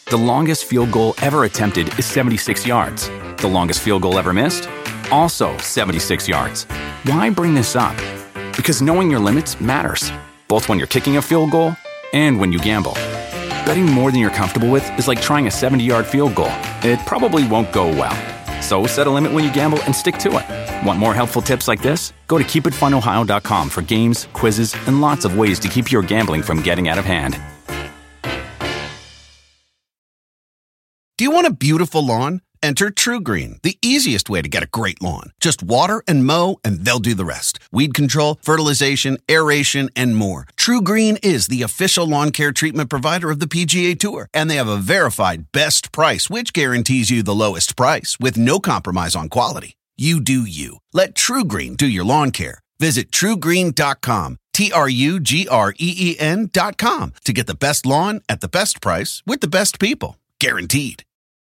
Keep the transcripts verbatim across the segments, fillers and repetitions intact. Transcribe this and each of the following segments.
The longest field goal ever attempted is seventy-six yards. The longest field goal ever missed? Also seventy-six yards. Why bring this up? Because knowing your limits matters, both when you're kicking a field goal and when you gamble. Betting more than you're comfortable with is like trying a seventy-yard field goal. It probably won't go well. So set a limit when you gamble and stick to it. Want more helpful tips like this? Go to keep it fun ohio dot com for games, quizzes, and lots of ways to keep your gambling from getting out of hand. Do you want a beautiful lawn? Enter TruGreen, the easiest way to get a great lawn. Just water and mow, and they'll do the rest. Weed control, fertilization, aeration, and more. TruGreen is the official lawn care treatment provider of the P G A Tour, and they have a verified best price, which guarantees you the lowest price with no compromise on quality. You do you. Let TruGreen do your lawn care. Visit true green dot com, T R U G R E E N dot com, to get the best lawn at the best price with the best people. Guaranteed.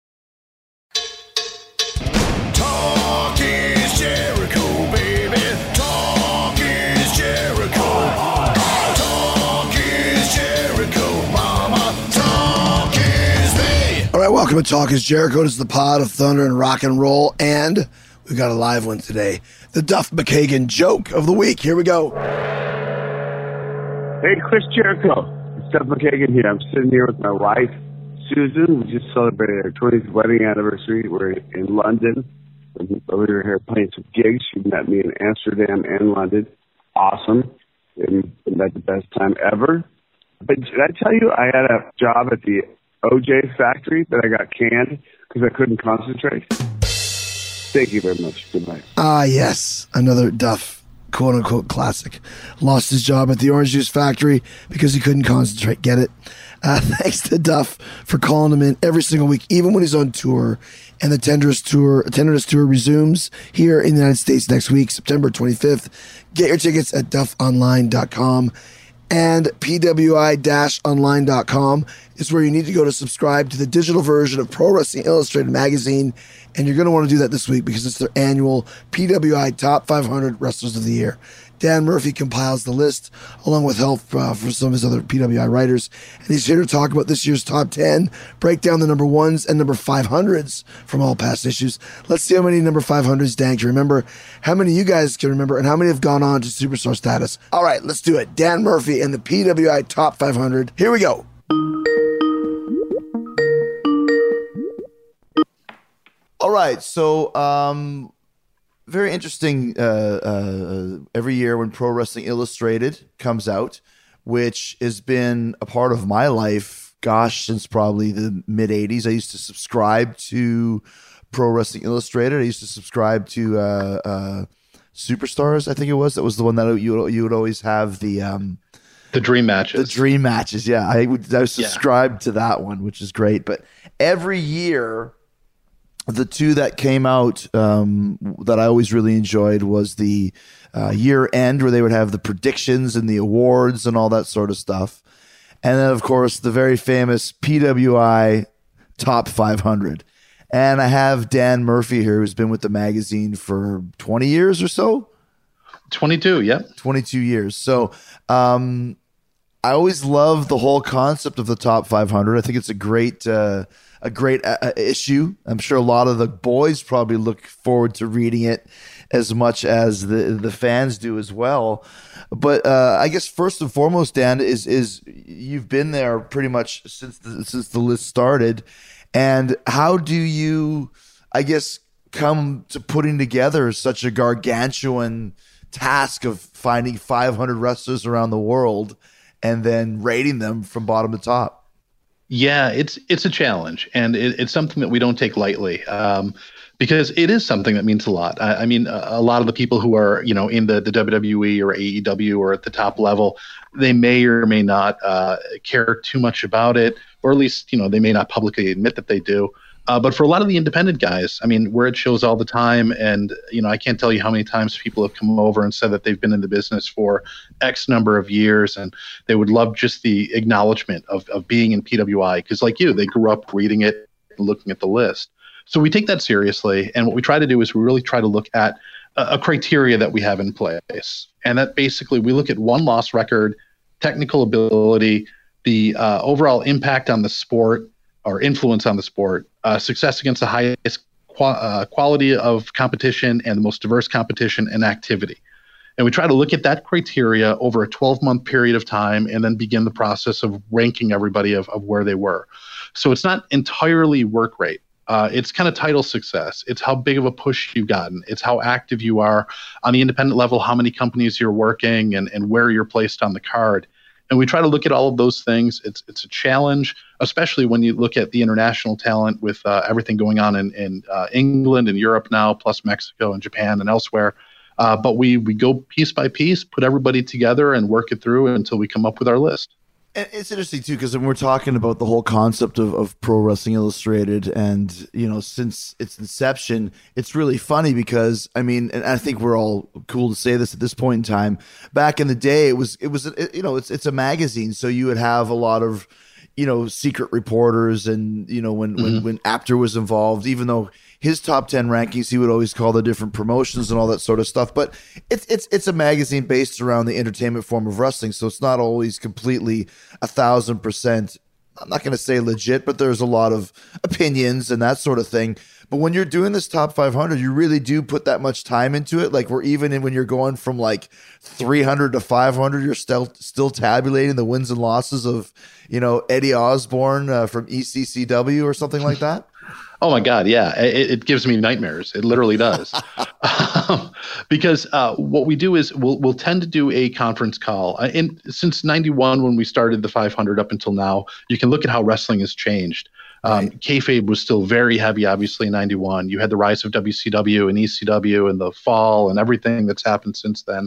Talk is Jericho, baby. Talk is Jericho. Talk is Jericho, mama. Talk is me. All right, welcome to Talk is Jericho. This is the pod of thunder and rock and roll, and we've got a live one today. The Duff McKagan joke of the week. Here we go. Hey, Chris Jericho. It's Duff McKagan here. I'm sitting here with my wife, Susan. We just celebrated our twentieth wedding anniversary. We're in London. We were here playing some gigs. She met me in Amsterdam and London. Awesome. And had the best time ever. But did I tell you I had a job at the O J factory that I got canned because I couldn't concentrate? Thank you very much. Goodbye. Ah, yes. Another Duff, quote-unquote, classic. Lost his job at the orange juice factory because he couldn't concentrate. Get it? Uh, thanks to Duff for calling him in every single week, even when he's on tour. And the Tenderness Tour, Tenderness Tour resumes here in the United States next week, September twenty-fifth. Get your tickets at duff online dot com. And P W I online dot com is where you need to go to subscribe to the digital version of Pro Wrestling Illustrated magazine. And you're going to want to do that this week because it's their annual P W I Top five hundred Wrestlers of the Year. Dan Murphy compiles the list along with help uh, from some of his other P W I writers. And he's here to talk about this year's top ten, break down the number ones and number five hundreds from all past issues. Let's see how many number five hundreds Dan can remember, how many you guys can remember, and how many have gone on to superstar status. All right, let's do it. Dan Murphy and the P W I Top five hundred. Here we go. All right, so um, very interesting. Uh, uh, every year when Pro Wrestling Illustrated comes out, which has been a part of my life, gosh, since probably the mid eighties. I used to subscribe to Pro Wrestling Illustrated. I used to subscribe to uh, uh, Superstars, I think it was. That was the one that you you would always have the um, the dream matches. The dream matches, yeah. I would I subscribed yeah. to that one, which is great. But every year, the two that came out um, that I always really enjoyed was the uh, year end where they would have the predictions and the awards and all that sort of stuff. And then, of course, the very famous P W I Top five hundred. And I have Dan Murphy here, who's been with the magazine for twenty years or so. twenty-two, yeah. twenty-two years. So um, I always love the whole concept of the Top five hundred. I think it's a great uh, a great uh, issue. I'm sure a lot of the boys probably look forward to reading it as much as the the fans do as well. But uh, I guess first and foremost, Dan, is is you've been there pretty much since the, since the list started. And how do you, I guess, come to putting together such a gargantuan task of finding five hundred wrestlers around the world and then rating them from bottom to top? Yeah, it's it's a challenge, and it, it's something that we don't take lightly, um, because it is something that means a lot. I, I mean, a, a lot of the people who are, you know, in the, the W W E or A E W or at the top level, they may or may not uh, care too much about it, or at least, you know, they may not publicly admit that they do. Uh, but for a lot of the independent guys, I mean, we're at shows all the time, and, you know, I can't tell you how many times people have come over and said that they've been in the business for X number of years, and they would love just the acknowledgement of, of being in P W I, because like you, they grew up reading it and looking at the list. So we take that seriously, and what we try to do is we really try to look at a, a criteria that we have in place, and that basically we look at one loss record, technical ability, the uh, overall impact on the sport, or influence on the sport, uh, success against the highest qu- uh, quality of competition and the most diverse competition and activity. And we try to look at that criteria over a twelve-month period of time and then begin the process of ranking everybody of, of where they were. So it's not entirely work rate. Uh, it's kind of title success. It's how big of a push you've gotten. It's how active you are on the independent level, how many companies you're working, and, and where you're placed on the card. And we try to look at all of those things. It's it's a challenge, especially when you look at the international talent with uh, everything going on in, in uh, England and Europe now, plus Mexico and Japan and elsewhere. Uh, but we we go piece by piece, put everybody together and work it through until we come up with our list. And it's interesting too, because when we're talking about the whole concept of, of Pro Wrestling Illustrated, and you know, since its inception, it's really funny because I mean, and I think we're all cool to say this at this point in time. Back in the day, it was it was it, you know, it's it's a magazine, so you would have a lot of you know secret reporters, and you know when mm-hmm. when when Apter was involved, even though his top ten rankings, he would always call the different promotions and all that sort of stuff. But it's it's it's a magazine based around the entertainment form of wrestling, so it's not always completely a thousand percent. I'm not going to say legit, but there's a lot of opinions and that sort of thing. But when you're doing this top five hundred, you really do put that much time into it. Like we're even in when you're going from like three hundred to five hundred, you're still still tabulating the wins and losses of you know Eddie Osborne uh, from E C C W or something like that. Oh my God, yeah, it, it gives me nightmares. It literally does, um, because uh, what we do is we'll we'll tend to do a conference call. Uh, and since ninety-one, when we started the five hundred up until now, you can look at how wrestling has changed. Um, right. Kayfabe was still very heavy, obviously, in ninety-one. You had the rise of W C W and E C W and the fall and everything that's happened since then,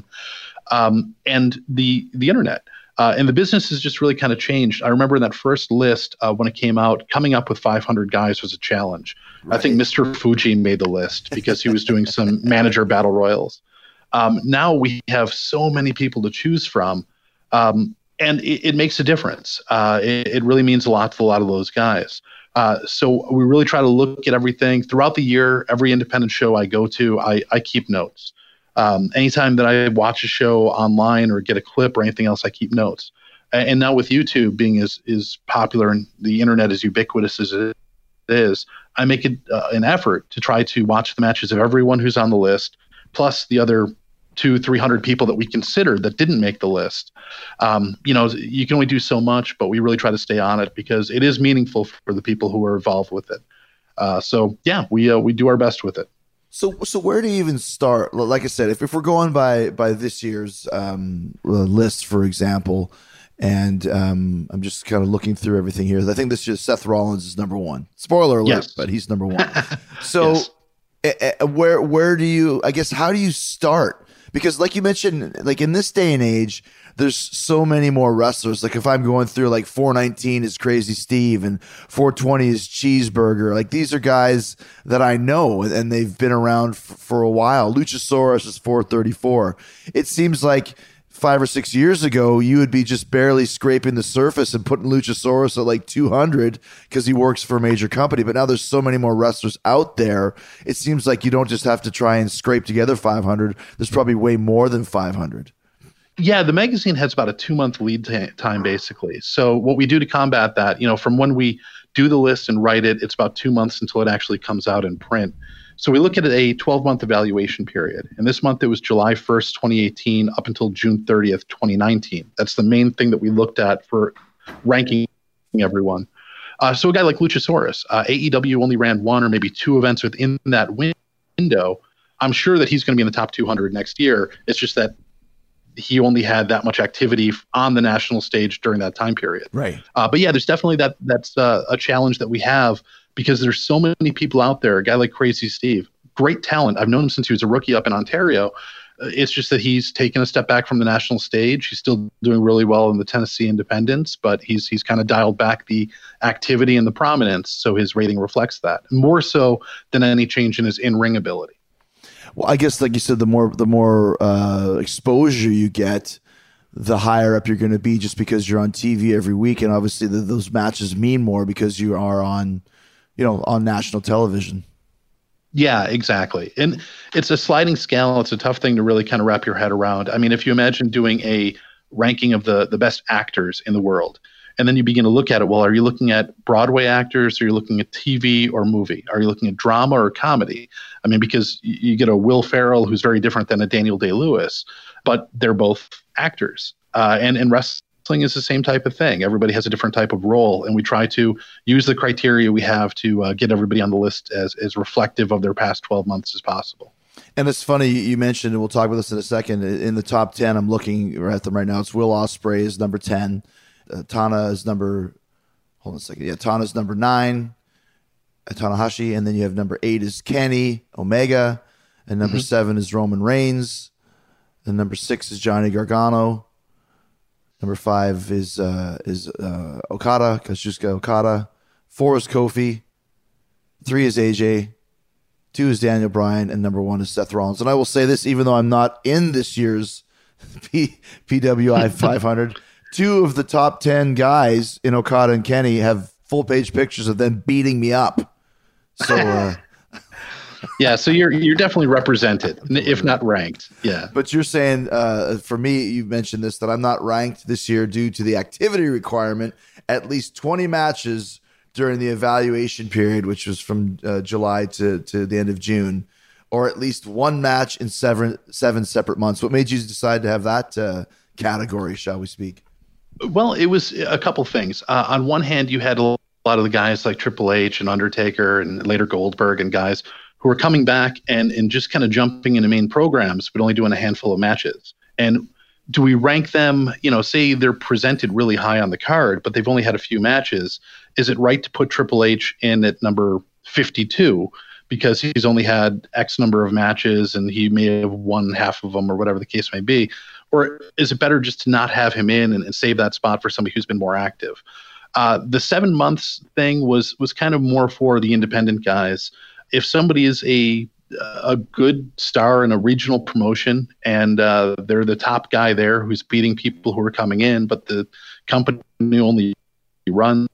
um, and the the internet. Uh, and the business has just really kind of changed. I remember in that first list uh, when it came out, coming up with five hundred guys was a challenge. Right. I think Mister Fuji made the list because he was doing some manager battle royals. Um, now we have so many people to choose from, um, and it, it makes a difference. Uh, it, it really means a lot to a lot of those guys. Uh, so we really try to look at everything throughout the year. Every independent show I go to, I, I keep notes. Um, anytime that I watch a show online or get a clip or anything else, I keep notes. And, and now with YouTube being as, as popular and the internet as ubiquitous as it is, I make it uh, an effort to try to watch the matches of everyone who's on the list, plus the other two, three hundred people that we considered that didn't make the list. Um, you know, you can only do so much, but we really try to stay on it because it is meaningful for the people who are involved with it. Uh, so yeah, we uh, we do our best with it. So, so where do you even start? Like I said, if, if we're going by by this year's um, list, for example, and um, I'm just kind of looking through everything here. I think this year Seth Rollins is number one. Spoiler alert, yes. But he's number one. So, yes. uh, uh, where where do you? I guess how do you start? Because, like you mentioned, like in this day and age, there's so many more wrestlers. Like if I'm going through like four nineteen is Crazy Steve and four twenty is Cheeseburger. Like these are guys that I know and they've been around f- for a while. Luchasaurus is four thirty-four. It seems like five or six years ago, you would be just barely scraping the surface and putting Luchasaurus at like two hundred because he works for a major company. But now there's so many more wrestlers out there. It seems like you don't just have to try and scrape together five hundred. There's probably way more than five hundred. Yeah, the magazine has about a two-month lead t- time, basically. So what we do to combat that, you know, from when we do the list and write it, it's about two months until it actually comes out in print. So we look at a twelve-month evaluation period. And this month it was July first, twenty eighteen, up until June thirtieth, twenty nineteen. That's the main thing that we looked at for ranking everyone. Uh, so a guy like Luchasaurus, uh, A E W only ran one or maybe two events within that win- window. I'm sure that he's going to be in the top two hundred next year. It's just that he only had that much activity on the national stage during that time period. Right. Uh, but yeah, there's definitely that. That's uh, a challenge that we have because there's so many people out there. A guy like Crazy Steve, great talent. I've known him since he was a rookie up in Ontario. Uh, it's just that he's taken a step back from the national stage. He's still doing really well in the Tennessee Independents, but he's he's kind of dialed back the activity and the prominence, so his rating reflects that more so than any change in his in-ring ability. Well, I guess, like you said, the more the more uh, exposure you get, the higher up you're going to be, just because you're on T V every week, and obviously the, those matches mean more because you are on, you know, on national television. Yeah, exactly. And it's a sliding scale. It's a tough thing to really kind of wrap your head around. I mean, if you imagine doing a ranking of the the best actors in the world, And then you begin to look at it. Well, are you looking at Broadway actors? Are you looking at T V or movie? Are you looking at drama or comedy? I mean, because you get a Will Ferrell who's very different than a Daniel Day-Lewis, but they're both actors. Uh, and, and wrestling is the same type of thing. Everybody has a different type of role, and we try to use the criteria we have to uh, get everybody on the list as, as reflective of their past twelve months as possible. And it's funny you mentioned, and we'll talk about this in a second, in the top ten, I'm looking at them right now. It's Will Ospreay is number ten. Uh, Tana is number, hold on a second. Yeah, Tana is number nine. Uh, Tanahashi. And then you have number eight is Kenny Omega. And number mm-hmm. seven is Roman Reigns. And number six is Johnny Gargano. Number five is uh, is uh, Okada, Kazuchika Okada. Four is Kofi. Three is A J. Two is Daniel Bryan, and number one is Seth Rollins. And I will say this, even though I'm not in this year's P- PWI five hundred, two of the top ten guys in Okada and Kenny have full-page pictures of them beating me up. So, uh, yeah, so you're you're definitely represented, if not ranked. Yeah. But you're saying, uh, for me, you mentioned this, that I'm not ranked this year due to the activity requirement, at least twenty matches during the evaluation period, which was from uh, July to, to the end of June, or at least one match in seven seven separate months. What made you decide to have that uh, category, shall we speak? Well, it was a couple things. Uh, on one hand, you had a lot of the guys like Triple H and Undertaker and later Goldberg and guys who were coming back and, and just kind of jumping into main programs, but only doing a handful of matches. And do we rank them, you know, say they're presented really high on the card, but they've only had a few matches. Is it right to put Triple H in at number fifty-two because he's only had X number of matches and he may have won half of them or whatever the case may be? Or is it better just to not have him in and, and save that spot for somebody who's been more active? Uh, the seven months thing was was kind of more for the independent guys. If somebody is a a good star in a regional promotion and uh, they're the top guy there who's beating people who are coming in, but the company only runs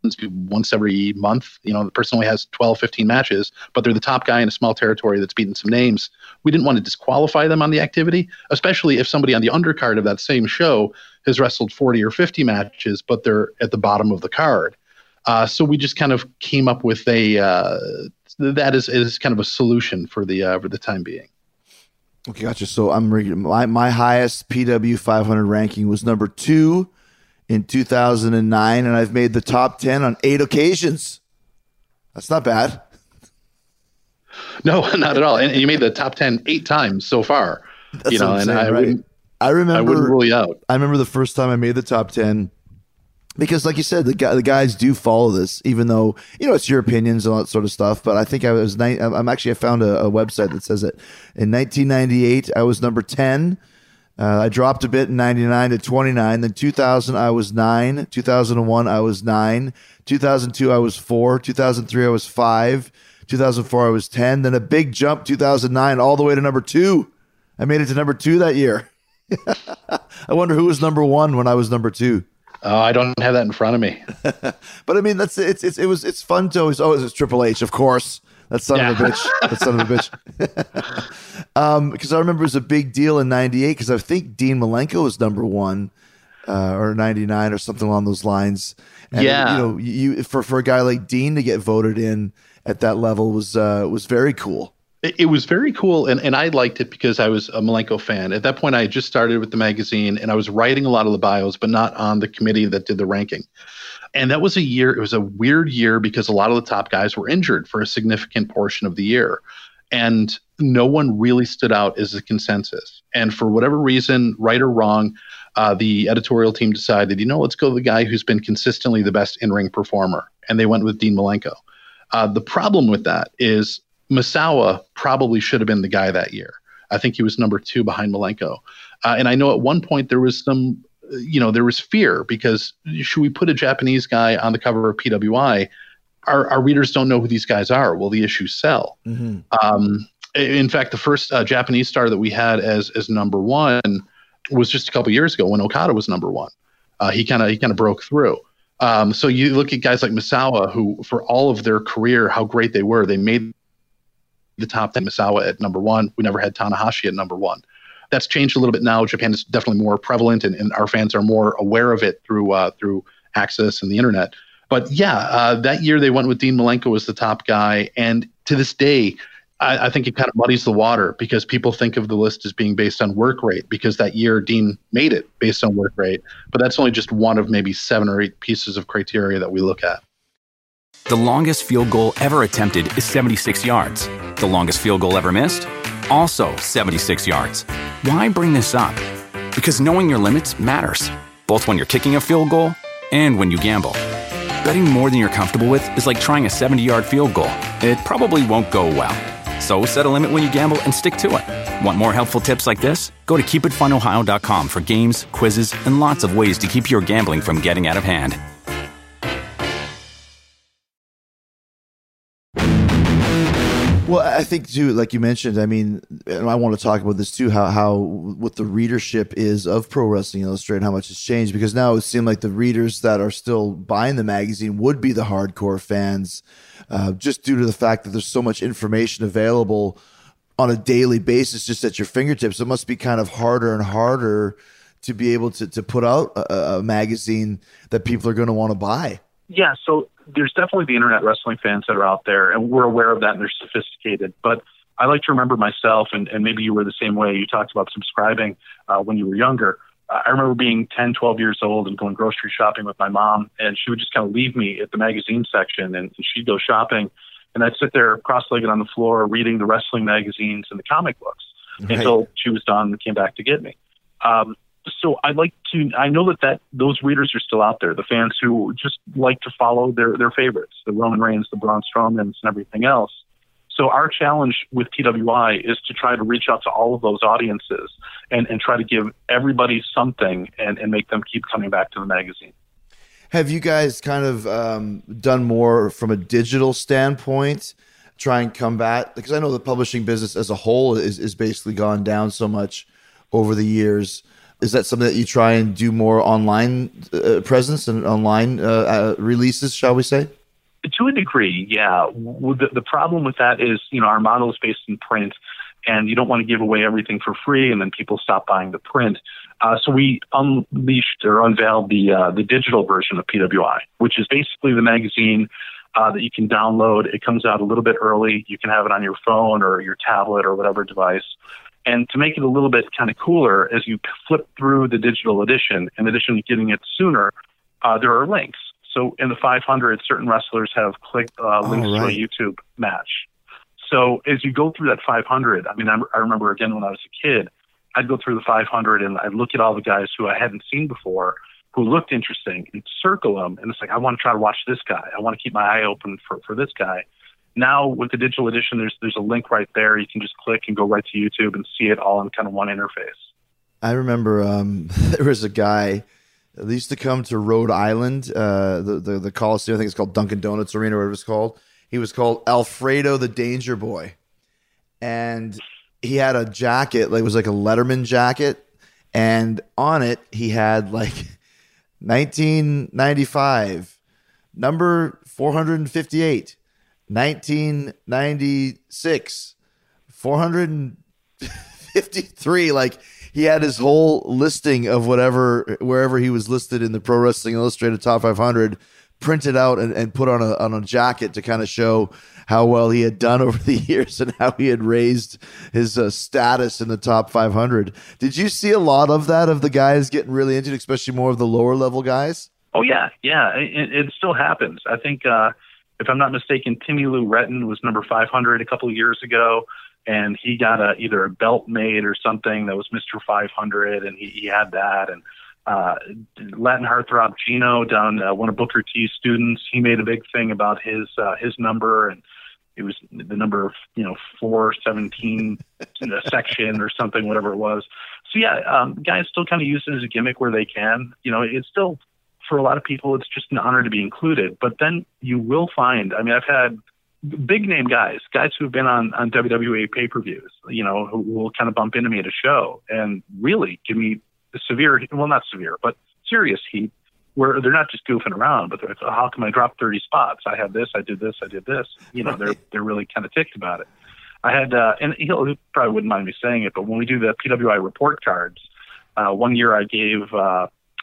once every month, you know, the person only has twelve, fifteen matches, but they're the top guy in a small territory that's beaten some names. We didn't want to disqualify them on the activity, especially if somebody on the undercard of that same show has wrestled forty or fifty matches, but they're at the bottom of the card. Uh, so we just kind of came up with a, uh, that is, is kind of a solution for the, uh, for the time being. Okay, gotcha. So I'm reading my, my highest P W five hundred ranking was number two in two thousand nine, and I've made the top ten on eight occasions. That's not bad. No, not at all. And, and you made the top ten eight times so far. That's you know, and saying, I right? wouldn't. I remember. I wouldn't rule you out. I remember the first time I made the top ten. Because, like you said, the guy, the guys do follow this, even though, you know, it's your opinions and all that sort of stuff. But I think I was, ni- I'm actually, I found a, a website that says it. In nineteen ninety-eight, I was number ten. Uh, I dropped a bit in ninety-nine to twenty-nine. Then two thousand, I was nine. two thousand one, I was nine. two thousand two, I was four. two thousand three, I was five. two thousand four, I was ten. Then a big jump, two thousand nine, all the way to number two. I made it to number two that year. I wonder who was number one when I was number two. Oh, I don't have that in front of me. But I mean, that's it's it's it was it's fun to always. Oh, it's Triple H, of course. That son yeah. of a bitch. That son of a bitch. um, because I remember it was a big deal in ninety-eight because I think Dean Malenko was number one, uh, or ninety-nine or something along those lines. And yeah, you know, you for for a guy like Dean to get voted in at that level was uh, was very cool. It was very cool, and, and I liked it because I was a Malenko fan. At that point, I had just started with the magazine, and I was writing a lot of the bios, but not on the committee that did the ranking. And that was a year, it was a weird year because a lot of the top guys were injured for a significant portion of the year. And no one really stood out as a consensus. And for whatever reason, right or wrong, uh, the editorial team decided, you know, let's go with the guy who's been consistently the best in-ring performer. And they went with Dean Malenko. Uh, the problem with that is Misawa probably should have been the guy that year. I think he was number two behind Malenko. Uh, and I know at one point there was some, you know, there was fear because should we put a Japanese guy on the cover of P W I? Our, our readers don't know who these guys are. Will the issue sell? Mm-hmm. Um, in fact, the first uh, Japanese star that we had as as number one was just a couple years ago when Okada was number one. Uh, he kind of he kind of broke through. Um, so you look at guys like Misawa, who for all of their career, how great they were, they made the top ten. Misawa at number one. We never had Tanahashi at number one. That's changed a little bit now. Japan is definitely more prevalent, and, and our fans are more aware of it through uh, through access and the internet. But yeah, uh, that year they went with Dean Malenko as the top guy. And to this day, I, I think it kind of muddies the water because people think of the list as being based on work rate because that year Dean made it based on work rate. But that's only just one of maybe seven or eight pieces of criteria that we look at. The longest field goal ever attempted is seventy-six yards. The longest field goal ever missed? Also seventy-six yards. Why bring this up? Because knowing your limits matters, both when you're kicking a field goal and when you gamble. Betting more than you're comfortable with is like trying a seventy-yard field goal. It probably won't go well. So set a limit when you gamble and stick to it. Want more helpful tips like this? Go to keep it fun ohio dot com for games, quizzes, and lots of ways to keep your gambling from getting out of hand. Well, I think too, like you mentioned, I mean, and I want to talk about this too, how, how what the readership is of Pro Wrestling Illustrated, how much it's changed, because now it seems like the readers that are still buying the magazine would be the hardcore fans, uh, just due to the fact that there's so much information available on a daily basis, just at your fingertips. It must be kind of harder and harder to be able to, to put out a, a magazine that people are going to want to buy. Yeah, so there's definitely the internet wrestling fans that are out there, and we're aware of that, and they're sophisticated. But I like to remember myself, and, and maybe you were the same way. You talked about subscribing uh, when you were younger. I remember being ten, twelve years old and going grocery shopping with my mom, and she would just kind of leave me at the magazine section, and, and she'd go shopping, and I'd sit there cross-legged on the floor reading the wrestling magazines and the comic books right. until she was done and came back to get me. Um, So I'd like to, I know that, that those readers are still out there, the fans who just like to follow their, their favorites, the Roman Reigns, the Braun Strowmans, and everything else. So our challenge with P W I is to try to reach out to all of those audiences and, and try to give everybody something and, and make them keep coming back to the magazine. Have you guys kind of um, done more from a digital standpoint, try and combat, because I know the publishing business as a whole is, is basically gone down so much over the years. Is that something that you try and do more online uh, presence and online uh, uh, releases, shall we say? To a degree, yeah. The, the problem with that is, you know, our model is based in print, and you don't want to give away everything for free, and then people stop buying the print. Uh, so we unleashed or unveiled the uh, the digital version of P W I, which is basically the magazine uh, that you can download. It comes out a little bit early. You can have it on your phone or your tablet or whatever device. And to make it a little bit kind of cooler, as you flip through the digital edition, in addition to getting it sooner, uh, there are links. So in the five hundred, certain wrestlers have clicked uh, links oh, right. to a YouTube match. So as you go through that five hundred, I mean, I, I remember again when I was a kid, I'd go through the five hundred and I'd look at all the guys who I hadn't seen before, who looked interesting, and circle them. And it's like, I want to try to watch this guy. I want to keep my eye open for, for this guy. Now with the digital edition, there's there's a link right there. You can just click and go right to YouTube and see it all in kind of one interface. I remember um, there was a guy that used to come to Rhode Island, uh, the, the the Coliseum. I think it's called Dunkin' Donuts Arena, or whatever it's called. He was called Alfredo the Danger Boy, and he had a jacket, like it was like a Letterman jacket, and on it he had like nineteen ninety-five, number four hundred fifty-eight. nineteen ninety-six, four hundred fifty-three. Like he had his whole listing of whatever, wherever he was listed in the Pro Wrestling Illustrated Top five hundred, printed out and, and put on a on a jacket to kind of show how well he had done over the years and how he had raised his uh, status in the Top five hundred. Did you see a lot of that, of the guys getting really into it, especially more of the lower level guys? Oh yeah, yeah. It, it still happens. I think. Uh, If I'm not mistaken, Timmy Lou Retton was number five hundred a couple of years ago, and he got a, either a belt made or something that was Mister five hundred, and he, he had that. And uh, Latin Heartthrob Gino down uh, one of Booker T's students, he made a big thing about his uh, his number, and it was the number, you know, four seventeen section or something, whatever it was. So yeah, um, guys still kind of use it as a gimmick where they can. You know, it's still, for a lot of people, it's just an honor to be included. But then you will find, I mean, I've had big name guys, guys who've been on, on W W E pay-per-views, you know, who will kind of bump into me at a show and really give me severe, well, not severe, but serious heat, where they're not just goofing around, but they're like, oh, how come I dropped thirty spots? I have this, I did this, I did this. You know, they're they're really kind of ticked about it. I had, uh, and he'll, he probably wouldn't mind me saying it, but when we do the P W I report cards, uh, one year I gave uh,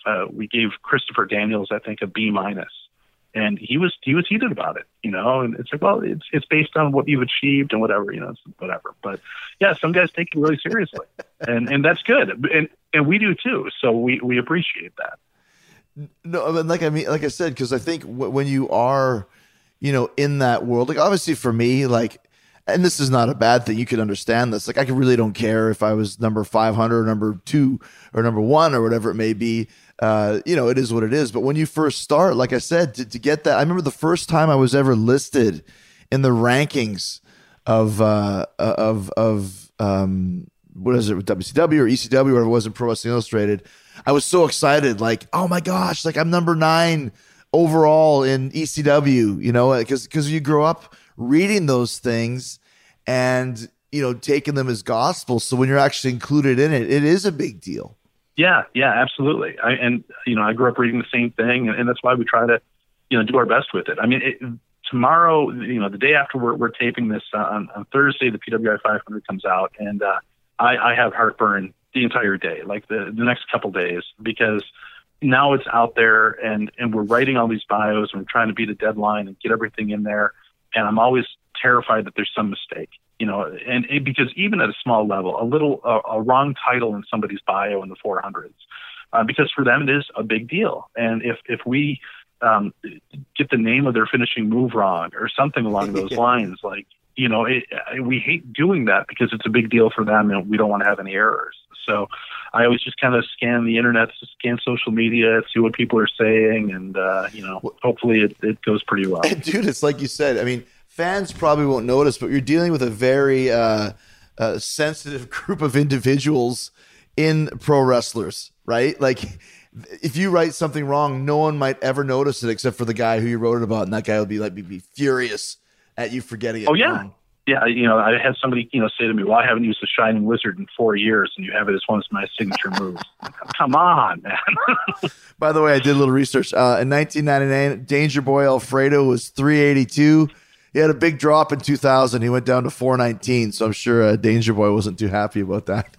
uh, we gave Christopher Daniels, I think, a B minus. And he was he was heated about it, you know. And it's like, well, it's it's based on what you've achieved and whatever, you know, it's whatever. But yeah, some guys take it really seriously, and and that's good, and and we do too. So we we appreciate that. No, I mean, like I mean, like I said, because I think w- when you are, you know, in that world, like obviously for me, like, and this is not a bad thing. You could understand this. Like I really don't care if I was number five hundred, or number two, or number one, or whatever it may be. Uh, you know, it is what it is. But when you first start, like I said, to, to get that, I remember the first time I was ever listed in the rankings of uh, of of um, what is it, W C W or E C W, or whatever it was in Pro Wrestling Illustrated. I was so excited, like, oh my gosh, like I'm number nine overall in E C W. You know, because because you grow up reading those things and you know taking them as gospel. So when you're actually included in it, it is a big deal. Yeah, yeah, absolutely. I, and, you know, I grew up reading the same thing, and, and that's why we try to, you know, do our best with it. I mean, it, tomorrow, you know, the day after we're, we're taping this, uh, on, on Thursday, the P W I five hundred comes out, and uh, I, I have heartburn the entire day, like the, the next couple days, because now it's out there, and, and we're writing all these bios, and we're trying to beat a deadline and get everything in there, and I'm always terrified that there's some mistake. You know, and, and because even at a small level, a little uh, a wrong title in somebody's bio in the four hundreds, uh, because for them it is a big deal. And if if we um, get the name of their finishing move wrong or something along those yeah. lines, like you know, it, we hate doing that because it's a big deal for them, and we don't want to have any errors. So I always just kind of scan the internet, scan social media, see what people are saying, and uh, you know, hopefully it, it goes pretty well. And dude, it's like you said. I mean. Fans probably won't notice, but you're dealing with a very uh, uh, sensitive group of individuals in pro wrestlers, right? Like, if you write something wrong, no one might ever notice it except for the guy who you wrote it about, and that guy will be like, be, be furious at you for getting it oh, yeah. wrong. Yeah, you know, I had somebody, you know, say to me, well, I haven't used the Shining Wizard in four years, and you have it as one of my signature moves. Come on, man. By the way, I did a little research. Uh, in nineteen ninety-nine, Danger Boy Alfredo was three eighty-two. He had a big drop in two thousand. He went down to four nineteen, so I'm sure uh, Danger Boy wasn't too happy about that.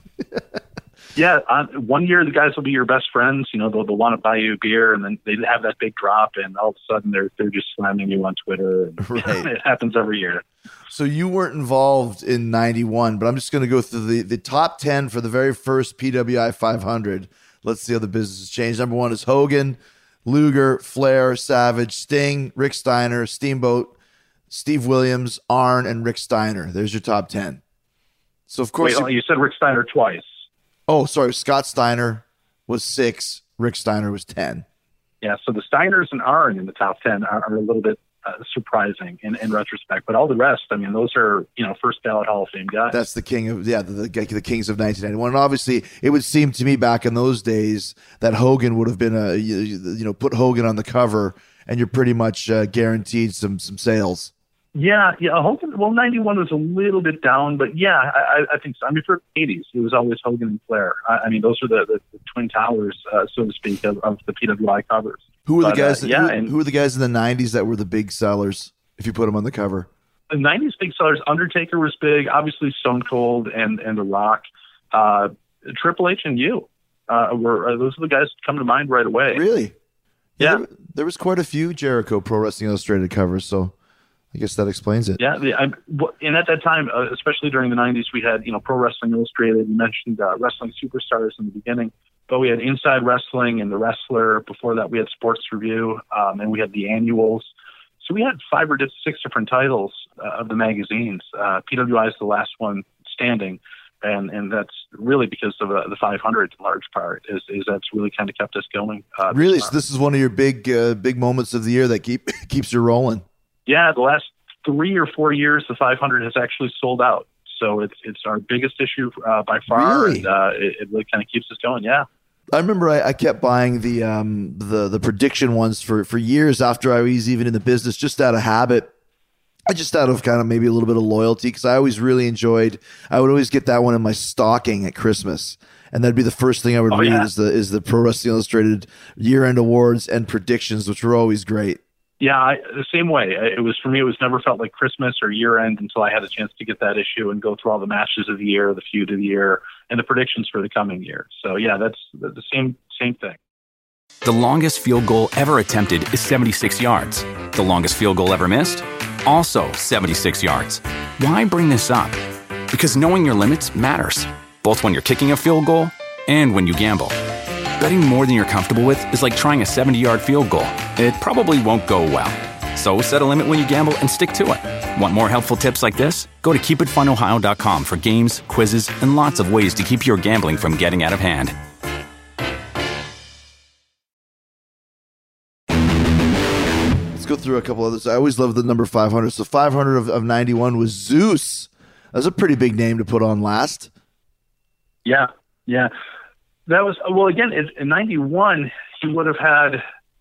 Yeah, on, one year the guys will be your best friends. You know, they'll, they'll want to buy you a beer, and then they have that big drop, and all of a sudden they're they're just slamming you on Twitter. And, right. It happens every year. So you weren't involved in ninety-one, but I'm just going to go through the, the top ten for the very first P W I five hundred. Let's see how the business has changed. Number one is Hogan, Luger, Flair, Savage, Sting, Rick Steiner, Steamboat, Steve Williams, Arn, and Rick Steiner. There's your top ten. So, of course... Wait, you, you said Rick Steiner twice. Oh, sorry. Scott Steiner was six. Rick Steiner was ten. Yeah, so the Steiners and Arn in the top ten are, are a little bit uh, surprising in, in retrospect. But all the rest, I mean, those are, you know, first ballot Hall of Fame guys. That's the king of, yeah, the, the, the kings of nineteen ninety-one. And obviously, it would seem to me back in those days that Hogan would have been a, you, you know, put Hogan on the cover, and you're pretty much uh, guaranteed some some sales. Yeah, yeah. Hogan, well, ninety-one was a little bit down, but yeah, I, I think so. I mean, for the eighties, it was always Hogan and Flair. I, I mean, those are the, the, the twin towers, uh, so to speak, of, of the P W I covers. Who were the but, guys? Uh, that, yeah, who, and, who were the guys in the nineties that were the big sellers? If you put them on the cover, the nineties big sellers. Undertaker was big, obviously Stone Cold and and The Rock, uh, Triple H and you. Uh, were uh, those are the guys that come to mind right away? Really? Yeah, there, there was quite a few Jericho Pro Wrestling Illustrated covers, so. I guess that explains it. Yeah, the, I, and at that time, uh, especially during the nineties, we had, you know, Pro Wrestling Illustrated. You mentioned uh, Wrestling Superstars in the beginning, but we had Inside Wrestling and The Wrestler. Before that, we had Sports Review, um, and we had the annuals. So we had five or six different titles uh, of the magazines. Uh, P W I is the last one standing, and and that's really because of uh, the five hundred in large part. Is is that's really kind of kept us going. Uh, really, so this is one of your big uh, big moments of the year that keep keeps you rolling. Yeah, the last three or four years, the five hundred has actually sold out. So it's it's our biggest issue uh, by far. Really? And, uh, it, it really kind of keeps us going. Yeah. I remember I, I kept buying the um the the prediction ones for for years after I was even in the business, just out of habit. I just out of kind of maybe a little bit of loyalty, because I always really enjoyed. I would always get that one in my stocking at Christmas, and that'd be the first thing I would oh, read yeah. is the is the Pro Wrestling Illustrated year end awards and predictions, which were always great. Yeah, I, the same way. It was for me. It was never felt like Christmas or year end until I had a chance to get that issue and go through all the matches of the year, the feud of the year, and the predictions for the coming year. So yeah, that's the same same thing. The longest field goal ever attempted is seventy-six yards. The longest field goal ever missed? Also seventy-six yards. Why bring this up? Because knowing your limits matters, both when you're kicking a field goal and when you gamble. Betting more than you're comfortable with is like trying a seventy-yard field goal. It probably won't go well. So set a limit when you gamble and stick to it. Want more helpful tips like this? Go to keep it fun ohio dot com for games, quizzes, and lots of ways to keep your gambling from getting out of hand. Go through a couple others. I always love the number five hundred. So five hundred of, of ninety-one was Zeus. That's a pretty big name to put on last. Yeah, yeah. That was, well, again, in, in ninety-one, he would have had,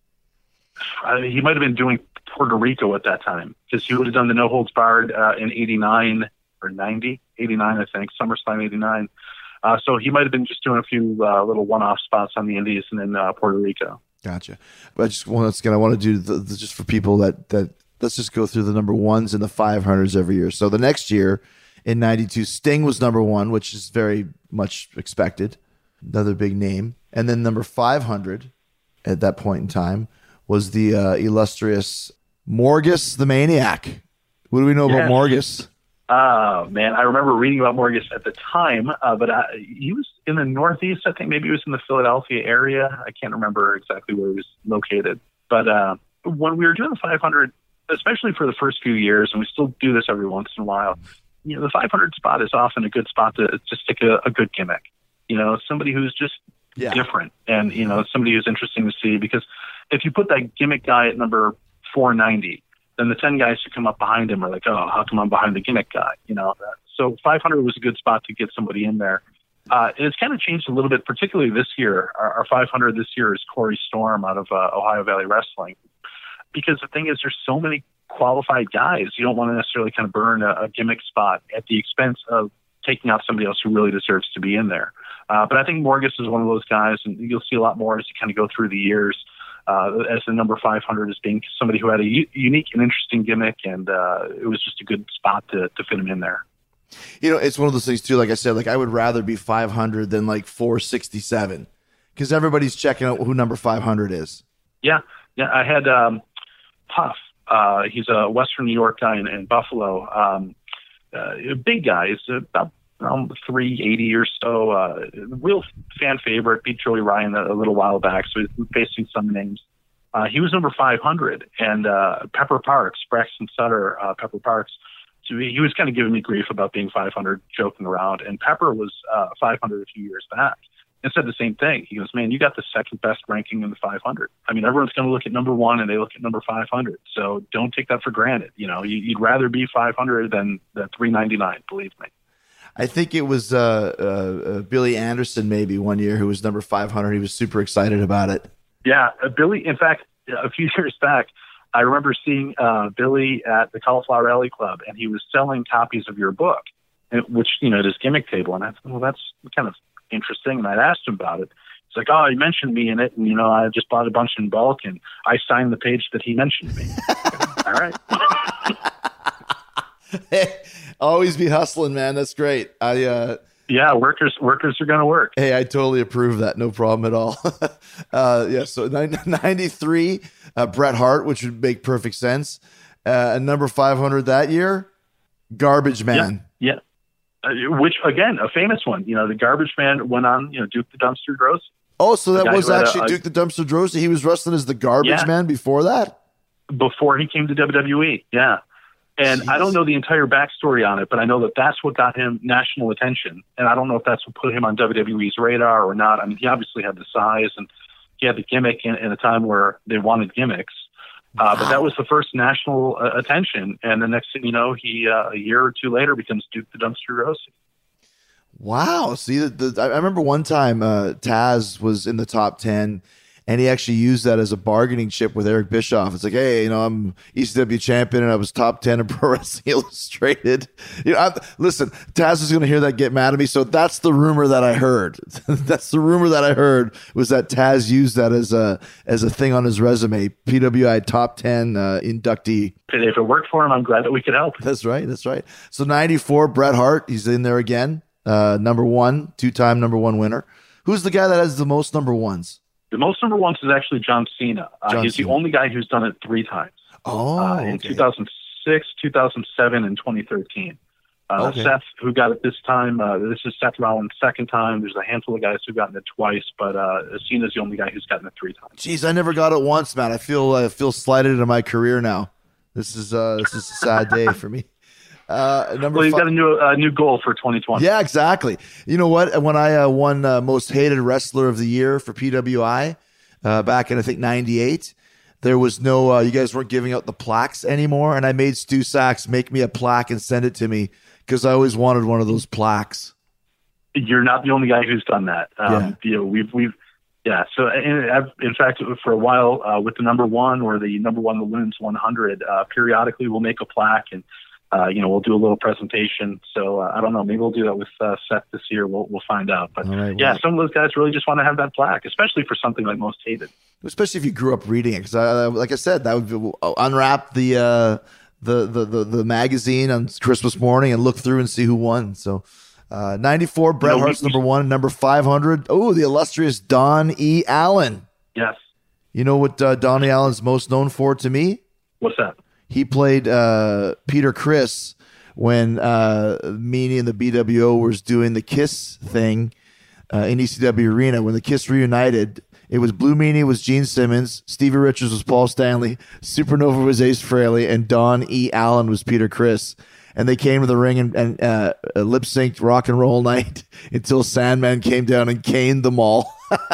I mean, he might have been doing Puerto Rico at that time, because he would have done the No Holds Barred uh, in eighty-nine or ninety, eighty-nine, I think, SummerSlam eighty-nine. Uh, so he might have been just doing a few uh, little one-off spots on the Indies and in uh, Puerto Rico. Gotcha. But I just once again, I want to do the, the, just for people that that let's just go through the number ones and the five hundreds every year. So the next year in ninety-two, Sting was number one, which is very much expected. Another big name. And then number five hundred at that point in time was the uh, illustrious Morgus the Maniac. What do we know Yeah. about Morgus? Oh, man, I remember reading about Morgus at the time, uh, but I, he was in the Northeast. I think maybe he was in the Philadelphia area. I can't remember exactly where he was located. But uh, when we were doing the five hundred, especially for the first few years, and we still do this every once in a while, you know, the five hundred spot is often a good spot to, to stick a, a good gimmick. You know, somebody who's just Yeah. different and, you know, somebody who's interesting to see. Because if you put that gimmick guy at number four ninety, then the ten guys who come up behind him are like, oh, how come I'm behind the gimmick guy? You know, so five hundred was a good spot to get somebody in there. Uh, and it's kind of changed a little bit, particularly this year. Our, our five hundred this year is Corey Storm out of uh, Ohio Valley Wrestling. Because the thing is, there's so many qualified guys. You don't want to necessarily kind of burn a, a gimmick spot at the expense of taking out somebody else who really deserves to be in there. Uh, but I think Morgus is one of those guys, and you'll see a lot more as you kind of go through the years. Uh, as the number five hundred as being somebody who had a u- unique and interesting gimmick, and uh, it was just a good spot to, to fit him in there. You know, it's one of those things too. Like I said, like I would rather be five hundred than like four sixty-seven, because everybody's checking out who number five hundred is. Yeah, yeah. I had um, Puff. Uh, he's a Western New York guy in, in Buffalo. Um, uh, a big guy. He's about um, three eighty or so. Uh, real fan favorite. Beat Joey Ryan a, a little while back, so he's facing some names. Uh, he was number five hundred, and uh, Pepper Parks, Braxton Sutter, uh, Pepper Parks. So he, he was kind of giving me grief about being five hundred, joking around. And Pepper was uh, five hundred a few years back and said the same thing. He goes, man, you got the second best ranking in the five hundred. I mean, everyone's going to look at number one and they look at number five hundred. So don't take that for granted. You know, you, you'd rather be five hundred than, than three ninety-nine, believe me. I think it was uh, uh, uh, Billy Anderson maybe one year who was number five hundred. He was super excited about it. Yeah, uh, Billy, in fact, a few years back, I remember seeing uh, Billy at the Cauliflower Alley Club, and he was selling copies of your book, and- which, you know, at his gimmick table. And I thought, well, that's kind of interesting. And I asked him about it. He's like, oh, he mentioned me in it. And, you know, I just bought a bunch in bulk, and I signed the page that he mentioned me. All right. Hey, always be hustling, man. That's great. I uh, Yeah, workers workers are going to work. hey, I totally approve that. No problem at all. uh, yeah. So ninety-three, uh, Bret Hart, which would make perfect sense. Uh, and number five hundred that year, Garbage Man. Yeah. Uh, which, again, a famous one. You know, the Garbage Man went on, you know, Duke the Dumpster Gross. Oh, so that guy was who had a- actually a- Duke the Dumpster Droese. He was wrestling as the Garbage Yeah. Man before that. Before he came to W W E. Yeah. And Jeez. I don't know the entire backstory on it, but I know that that's what got him national attention. And I don't know if that's what put him on W W E's radar or not. I mean, he obviously had the size and he had the gimmick in, in a time where they wanted gimmicks. Uh, but that was the first national uh, attention. And the next thing you know, he uh, a year or two later becomes Duke the Dumpster Rossi. Wow. See, the, the, I remember one time uh, Taz was in the top ten, and he actually used that as a bargaining chip with Eric Bischoff. It's like, hey, you know, I'm E C W champion, and I was top ten in Pro Wrestling Illustrated. You know, I, listen, Taz is going to hear that, get mad at me. So that's the rumor that I heard. That's the rumor that I heard, was that Taz used that as a as a thing on his resume. P W I top ten uh, inductee. And if it worked for him, I'm glad that we could help. That's right. That's right. So ninety-four, Bret Hart, he's in there again. Uh, number one, two-time number one winner. Who's the guy that has the most number ones? The most number ones is actually John Cena. Uh, John he's Cena. the only guy who's done it three times. Oh, uh, in okay. two thousand six, two thousand seven, and twenty thirteen. Uh, Okay. Seth, who got it this time, uh, this is Seth Rollins' second time. There's a handful of guys who've gotten it twice, but uh, Cena's the only guy who's gotten it three times. Jeez, I never got it once, man. I feel I feel slighted in my career now. This is uh, this is a sad day for me. Uh, number Well, you've fi- got a new uh, new goal for twenty twenty. Yeah, exactly. You know what? When I uh, won uh, Most Hated Wrestler of the Year for P W I uh, back in, I think, ninety-eight, there was no, uh, you guys weren't giving out the plaques anymore. And I made Stu Sachs make me a plaque and send it to me because I always wanted one of those plaques. You're not the only guy who's done that. Um, Yeah. You know, we've we've yeah. So in, in fact, for a while uh, with the number one or the number one the women's one hundred, uh, periodically we'll make a plaque and uh, you know we'll do a little presentation. So uh, I don't know, maybe we'll do that with uh, Seth this year. We'll we'll find out. But All right, well- yeah, some of those guys really just want to have that plaque, especially for something like Most Hated. Especially if you grew up reading it. Because, I, like I said, that would be, unwrap the, uh, the, the, the, the magazine on Christmas morning and look through and see who won. So uh, ninety-four, Bret You know, Hart's we- number one. Number five hundred, oh, the illustrious Don E. Allen. Yes. You know what uh, Donnie Allen's most known for to me? What's that? He played uh, Peter Criss when uh, Meanie and the B W O was doing the Kiss thing uh, in E C W Arena. When the Kiss reunited, it was Blue Meanie was Gene Simmons, Stevie Richards was Paul Stanley, Supernova was Ace Frehley, and Don E. Allen was Peter Criss. And they came to the ring and, and uh, lip synced Rock and Roll Night until Sandman came down and caned them all.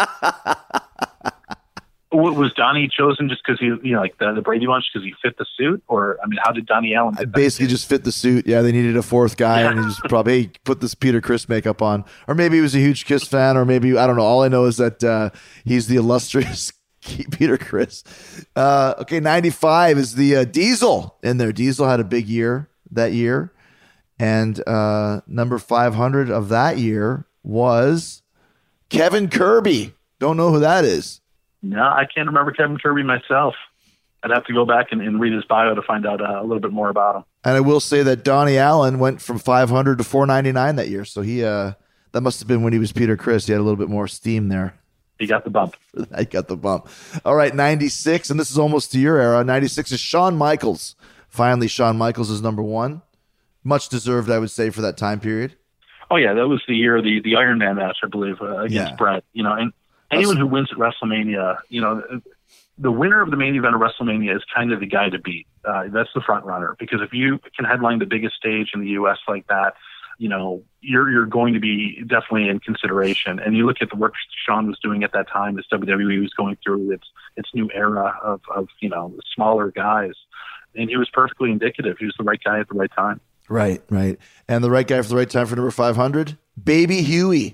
W- Was Donnie chosen just because he, you know, like the, the Brady Bunch, because he fit the suit, or I mean, how did Donnie Allen? I fit that basically suit? just fit the suit. Yeah, they needed a fourth guy, and he just probably hey, put this Peter Criss makeup on, or maybe he was a huge Kiss fan, or maybe I don't know. All I know is that uh, he's the illustrious Peter Criss. Uh, okay, ninety-five is the uh, Diesel in there. Diesel had a big year that year, and uh, number five hundred of that year was Kevin Kirby. Don't know who that is. No, I can't remember Kevin Kirby myself. I'd have to go back and, and read his bio to find out uh, a little bit more about him. And I will say that Donnie Allen went from five hundred to four ninety-nine that year. So he uh, that must have been when he was Peter Criss. He had a little bit more steam there. He got the bump. I got the bump. All right, ninety-six, and this is almost to your era. ninety-six is Shawn Michaels. Finally, Shawn Michaels is number one. Much deserved, I would say, for that time period. Oh yeah, that was the year of the the Iron Man match, I believe, uh, against Yeah. Brett. You know, and anyone who wins at WrestleMania, you know, the winner of the main event of WrestleMania is kind of the guy to beat. Uh, that's the front runner, because if you can headline the biggest stage in the U S like that, you know, you're you're going to be definitely in consideration. And you look at the work Shawn was doing at that time, as W W E was going through its its new era of of you know smaller guys, and he was perfectly indicative. He was the right guy at the right time. Right, right. And the right guy for the right time for number five hundred, Baby Huey.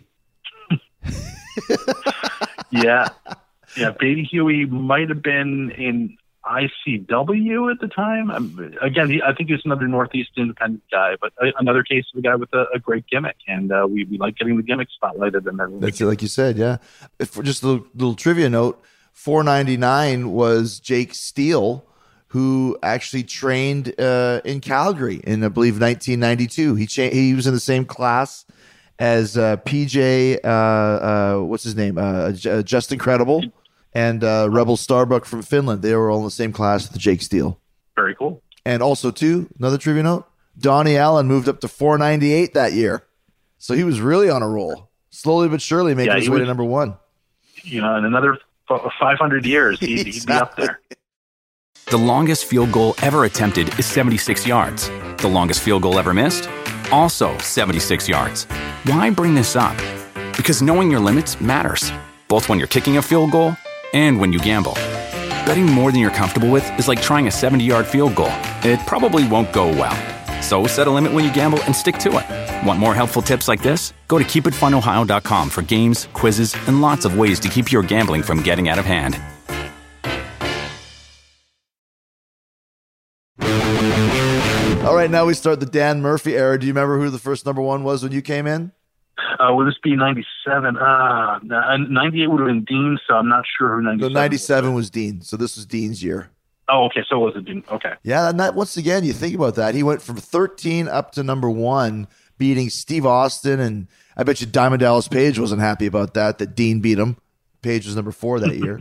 Yeah. Yeah. Baby Huey might have been in I C W at the time. Um, again, he, I think he's another Northeast independent guy, but a, another case of a guy with a, a great gimmick. And uh, we, we like getting the gimmick spotlighted. And then That's it, like you said, yeah. If for just a little, little trivia note, four ninety-nine was Jake Steele, who actually trained uh, in Calgary in, I believe, nineteen ninety-two. He cha- he was in the same class as uh, P J, uh, uh, what's his name, uh, J- Just Incredible, and uh, Rebel Starbuck from Finland. They were all in the same class with Jake Steele. Very cool. And also, too, another trivia note, Donnie Allen moved up to four ninety-eight that year. So he was really on a roll. Slowly but surely making Yeah, his he way was- to number one. You know, in another f- five hundred years, he'd, he'd be up there. The longest field goal ever attempted is seventy-six yards. The longest field goal ever missed? Also seventy-six yards. Why bring this up? Because knowing your limits matters, both when you're kicking a field goal and when you gamble. Betting more than you're comfortable with is like trying a seventy-yard field goal. It probably won't go well. So set a limit when you gamble and stick to it. Want more helpful tips like this? Go to keep it fun ohio dot com for games, quizzes, and lots of ways to keep your gambling from getting out of hand. All right, now we start the Dan Murphy era. Do you remember who the first number one was when you came in? Uh, would this be ninety-seven? Uh, ninety-eight would have been Dean, so I'm not sure who ninety-seven The ninety-seven was Dean, so this was Dean's year. Oh, okay, so it was it Dean. Okay. Yeah, and that once again, you think about that. He went from thirteen up to number one, beating Steve Austin, and I bet you Diamond Dallas Page wasn't happy about that, that Dean beat him. Page was number four that year.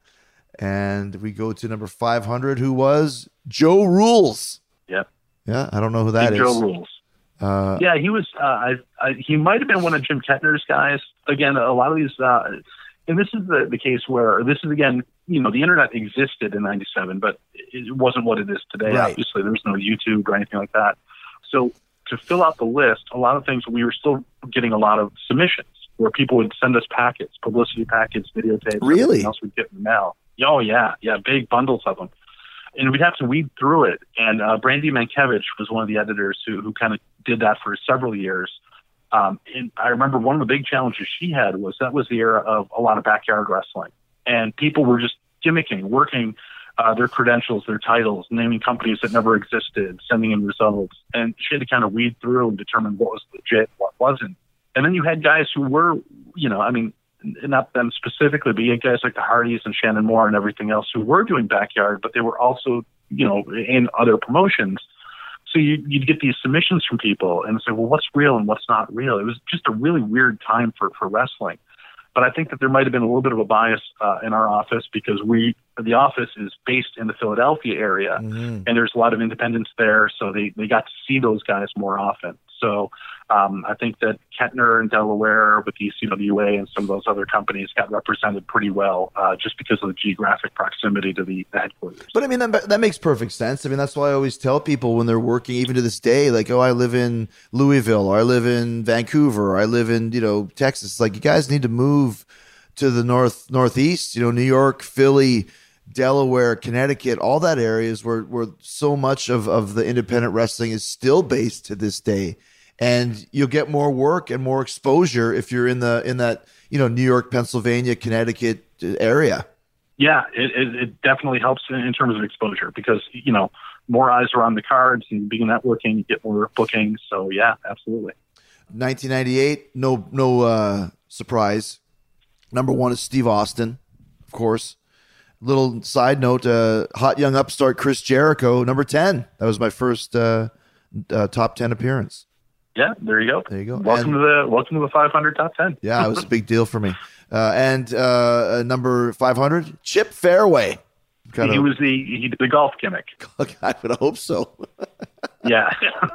And we go to number five hundred, who was Joe Rules. Yep. Yeah, I don't know who that Big is. Joe Rules. Uh, Yeah, he was. Uh, I, I, he might have been one of Jim Kettner's guys. Again, a lot of these, uh, and this is the, the case where this is again, you know, the internet existed in ninety-seven, but it wasn't what it is today. Right. Obviously, there was no YouTube or anything like that. So to fill out the list, a lot of things we were still getting a lot of submissions where people would send us packets, publicity packets, videotapes, Really? everything else we'd get in the mail. Oh yeah, yeah, big bundles of them. And we'd have to weed through it. And uh, Brandy Mankiewicz was one of the editors who, who kind of did that for several years. Um, and I remember one of the big challenges she had was that was the era of a lot of backyard wrestling. And people were just gimmicking, working uh, their credentials, their titles, naming companies that never existed, sending in results. And she had to kind of weed through and determine what was legit, what wasn't. And then you had guys who were, you know, I mean, not them specifically, but you had guys like the Hardys and Shannon Moore and everything else who were doing backyard, but they were also, you know, in other promotions. So you, you'd get these submissions from people and say, well, what's real and what's not real? It was just a really weird time for, for wrestling. But I think that there might have been a little bit of a bias uh, in our office because we, the office is based in the Philadelphia area, mm-hmm. and there's a lot of independents there, so they, they got to see those guys more often. So um, I think that Kettner in Delaware with E C W A and some of those other companies got represented pretty well uh, just because of the geographic proximity to the, the headquarters. But I mean, that, that makes perfect sense. I mean, that's why I always tell people when they're working, even to this day, like, oh, I live in Louisville, or I live in Vancouver, or I live in, you know, Texas. Like, you guys need to move to the north, northeast, you know, New York, Philly, Delaware, Connecticut, all that areas where, where so much of, of the independent wrestling is still based to this day. And you'll get more work and more exposure if you're in the in that, you know, New York, Pennsylvania, Connecticut area. Yeah, it, it, it definitely helps in, in terms of exposure because, you know, more eyes are on the cards and being networking, you get more bookings. So, yeah, absolutely. nineteen ninety-eight, no no uh, surprise. Number one is Steve Austin, of course. Little side note, uh, hot young upstart Chris Jericho, number ten. That was my first uh, uh, top ten appearance. Yeah, there you go. There you go. Welcome And- to the welcome to the five hundred top ten. Yeah, it was a big deal for me. Uh, and uh, number five hundred, Chip Fairway. Kind He of, was the he did the golf gimmick. I would hope so. Yeah.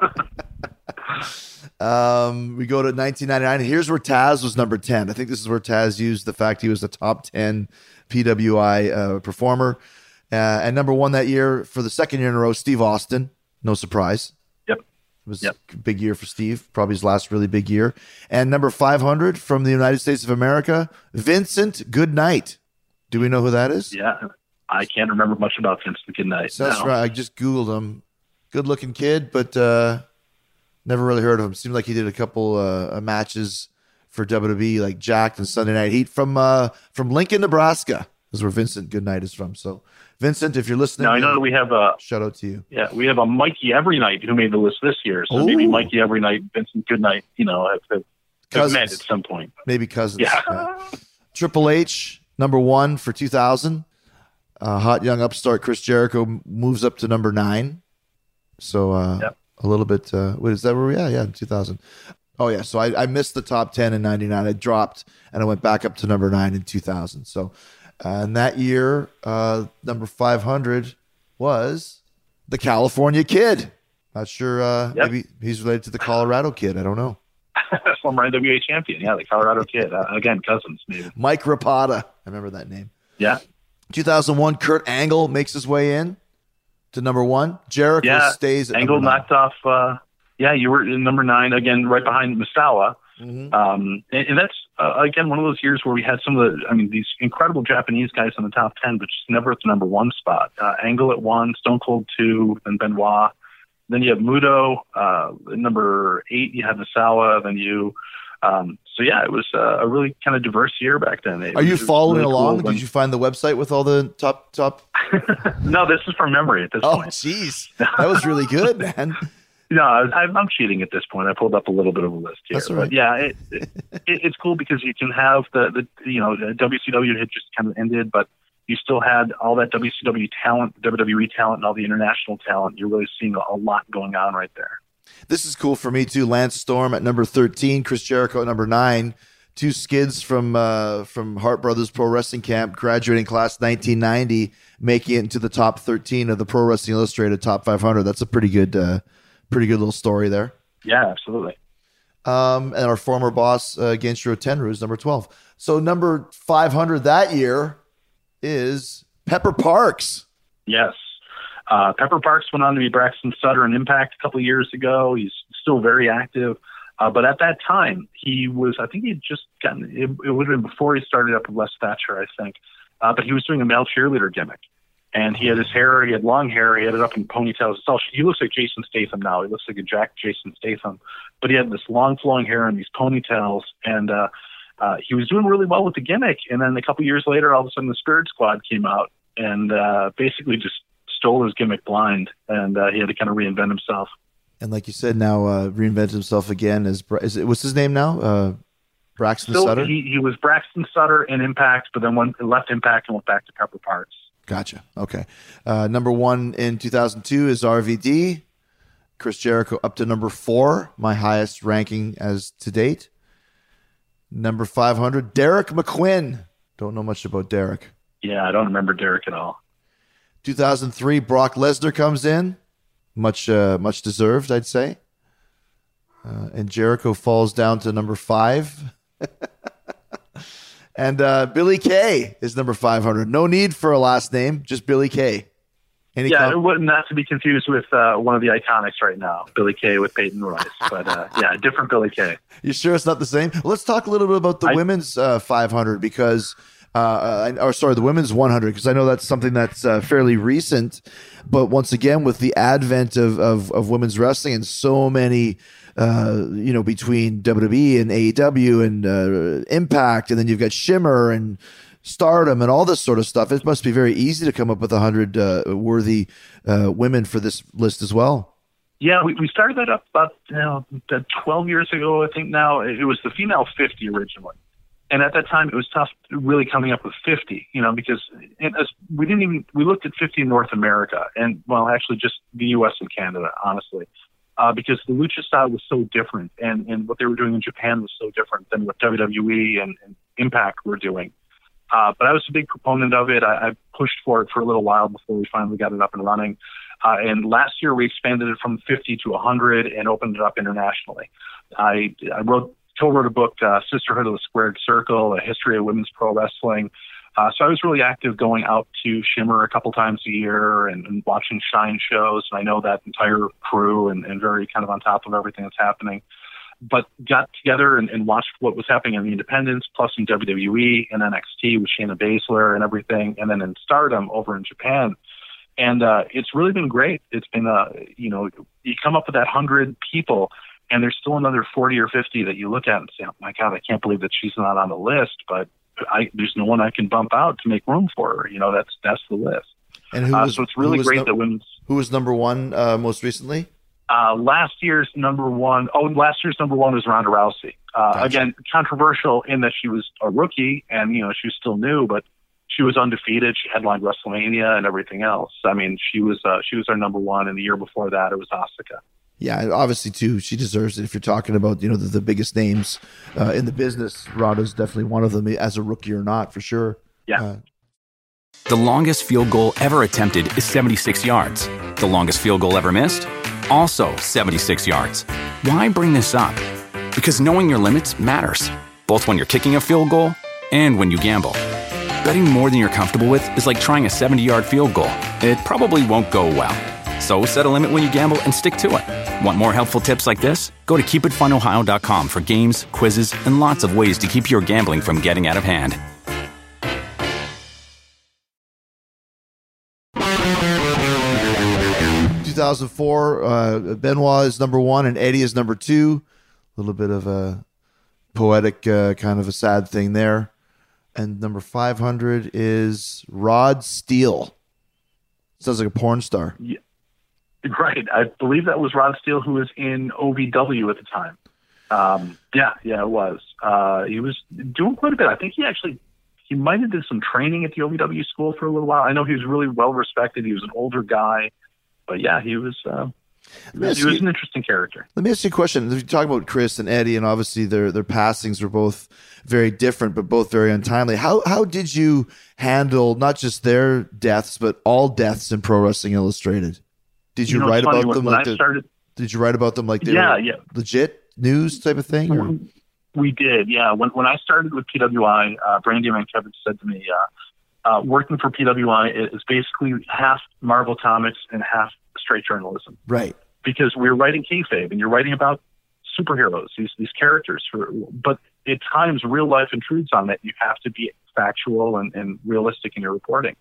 Um, we go to nineteen ninety-nine. Here's where Taz was number ten. I think this is where Taz used the fact he was a top ten P W I uh, performer. Uh, and number one that year for the second year in a row, Steve Austin. No surprise. Yep. It was Yep. a big year for Steve, probably his last really big year. And number five hundred from the United States of America, Vincent Goodnight. Do we know who that is? Yeah. I can't remember much about Vincent Goodnight. So that's no. right. I just Googled him. Good looking kid, but uh, never really heard of him. Seemed like he did a couple uh, matches for W W E, like Jacked and Sunday Night Heat from uh, from Lincoln, Nebraska. Is where Vincent Goodnight is from. So, Vincent, if you're listening, Now I know that we have a shout out to you. yeah we have a Mikey Everynight who made the list this year. So maybe Ooh. Mikey Everynight, Vincent Goodnight, you know, have, have, have Cousins. met at some point. Maybe cousins. Yeah. Triple H, number one for two thousand. Uh, hot young upstart Chris Jericho m- moves up to number nine. So uh, Yep. a little bit. Uh, wait, is that where we? Yeah, yeah, in two thousand. Oh yeah. So I, I missed the top ten in ninety-nine. I dropped and I went back up to number nine in two thousand. So uh, and that year, uh, number five hundred was the California Kid. Not sure. Uh, Yep. Maybe he's related to the Colorado Kid. I don't know. Former N W A champion. Yeah, the Colorado Kid. Uh, again, cousins maybe. Mike Rapata. I remember that name. Yeah. two thousand one, Kurt Angle makes his way in to number one. Jericho Yeah. stays at Angle number nine. knocked off. Uh, yeah, you were in number nine again, right behind Misawa. Mhm. Um, and, and that's uh, again one of those years where we had some of the, I mean, these incredible Japanese guys in the top ten, but just never at the number one spot. Uh, Angle at one, Stone Cold two, then Benoit. Then you have Muto. Uh, at number eight, you have Misawa. Then you. Um, so yeah, it was uh, a really kind of diverse year back then. It Are you was following really along? cool when- Did you find the website with all the top top? No, this is from memory at this Oh, point. jeez, that was really good, man. No, I, I'm cheating at this point. I pulled up a little bit of a list here, That's all right. but yeah, it, it, it's cool because you can have the, the you know the W C W had just kind of ended, but you still had all that W C W talent, W W E talent, and all the international talent. You're really seeing a, a lot going on right there. This is cool for me too. Lance Storm at number thirteen, Chris Jericho at number nine. two skids from uh, from Hart Brothers Pro Wrestling Camp, graduating class nineteen ninety, making it into the top thirteen of the Pro Wrestling Illustrated Top five hundred. That's a pretty good, uh, pretty good little story there. Yeah, absolutely. Um, and our former boss, uh, Genshiro Tenryu, is number twelve. So number five hundred that year is Pepper Parks. Yes. Uh, Pepper Parks went on to be Braxton Sutter in Impact a couple of years ago. He's still very active. Uh, but at that time, he was, I think he had just gotten, it, it would have been before he started up with Les Thatcher, I think. Uh, but he was doing a male cheerleader gimmick. And he had his hair, he had long hair, he had it up in ponytails. It's all, he looks like Jason Statham now. He looks like a Jack Jason Statham. But he had this long flowing hair and these ponytails. And uh, uh, he was doing really well with the gimmick. And then a couple years later, all of a sudden the Spirit Squad came out and uh, basically just stole his gimmick blind. And uh, he had to kind of reinvent himself. And like you said, now uh, reinvented himself again. As is it, what's his name now? Uh, Braxton Still, Sutter? He, he was Braxton Sutter in Impact, but then went, left Impact and went back to Pepper Parks. Gotcha. Okay. Uh, number one in two thousand two is R V D. Chris Jericho up to number four, my highest ranking as to date. Number five hundred, Derek McQuinn. Don't know much about Derek. Yeah, I don't remember Derek at all. two thousand three, Brock Lesnar comes in. Much, uh, much deserved, I'd say. Uh, and Jericho falls down to number five. And uh, Billy Kay is number five hundred. No need for a last name, just Billy Kay. Any yeah, com- it wouldn't not to be confused with uh, one of the Iconics right now, Billy Kay with Peyton Royce. But uh, yeah, different Billy Kay. You sure it's not the same? Let's talk a little bit about the I, women's uh, five hundred because, uh, or sorry, the women's one hundred, because I know that's something that's uh, fairly recent. But once again, with the advent of, of, of women's wrestling and so many, uh, you know, between W W E and A E W and uh, Impact, and then you've got Shimmer and Stardom and all this sort of stuff, it must be very easy to come up with one hundred uh, worthy uh, women for this list as well. Yeah, we, we started that up about you know, twelve years ago, I think now. It was the female fifty originally. And at that time, it was tough really coming up with fifty, you know, because it, we didn't even, we looked at fifty in North America and, well, actually just the U S and Canada, honestly, uh, because the lucha style was so different and, and what they were doing in Japan was so different than what W W E and, and Impact were doing. Uh, but I was a big proponent of it. I, I pushed for it for a little while before we finally got it up and running. Uh, and last year we expanded it from fifty to one hundred and opened it up internationally. I, I wrote, co-wrote a book, uh, Sisterhood of the Squared Circle, A History of Women's Pro Wrestling. Uh, so I was really active going out to Shimmer a couple times a year and, and watching Shine shows. And I know that entire crew and, and very kind of on top of everything that's happening. But got together and, and watched what was happening in the independents, plus in W W E and N X T with Shayna Baszler and everything, and then in Stardom over in Japan. And uh, it's really been great. It's been, uh, you know, you come up with that hundred people, and there's still another forty or fifty that you look at and say, oh, my God, I can't believe that she's not on the list, but I, there's no one I can bump out to make room for her. You know, that's that's the list. And who uh, was, so it's really great no, that women's... Who was number one uh, most recently? Uh, last year's number one, oh, last year's number one was Ronda Rousey. Uh, Gotcha. Again, controversial in that she was a rookie and, you know, she was still new, but she was undefeated. She headlined WrestleMania and everything else. I mean, she was, uh, she was our number one. And the year before that, it was Asuka. Yeah, obviously, too, she deserves it. If you're talking about, you know, the, the biggest names uh, in the business, Ronda's definitely one of them as a rookie or not, for sure. Yeah. Uh, The longest field goal ever attempted is seventy-six yards. The longest field goal ever missed? Also seventy-six yards. Why bring this up? Because knowing your limits matters, both when you're kicking a field goal and when you gamble. Betting more than you're comfortable with is like trying a seventy-yard field goal. It probably won't go well. So set a limit when you gamble and stick to it. Want more helpful tips like this? Go to keep it fun ohio dot com for games, quizzes, and lots of ways to keep your gambling from getting out of hand. two thousand four, uh, Benoit is number one and Eddie is number two. A little bit of a poetic uh, kind of a sad thing there. And number five hundred is Rod Steele. Sounds like a porn star. Yeah. Right. I believe that was Rod Steele, who was in O V W at the time. Um, yeah, yeah, it was. Uh, he was doing quite a bit. I think he actually, he might have did some training at the O V W school for a little while. I know he was really well respected. He was an older guy. But yeah, he was uh, He was, he was an interesting character. Let me ask you a question. You talk about Chris and Eddie, and obviously their their passings were both very different, but both very untimely. How how did you handle not just their deaths, but all deaths in Pro Wrestling Illustrated? Did you, You know, write it's funny, about when- them? when like I the- started- did you write about them like they Yeah, were yeah. legit news type of thing? Or? We did, yeah. When when I started with P W I, uh, Brandy Mankiewicz said to me, uh, uh, working for P W I is basically half Marvel Comics and half straight journalism. Right. Because we're writing kayfabe and you're writing about superheroes, these these characters. For, but at times, real life intrudes on that. You have to be factual and, and realistic in your reporting.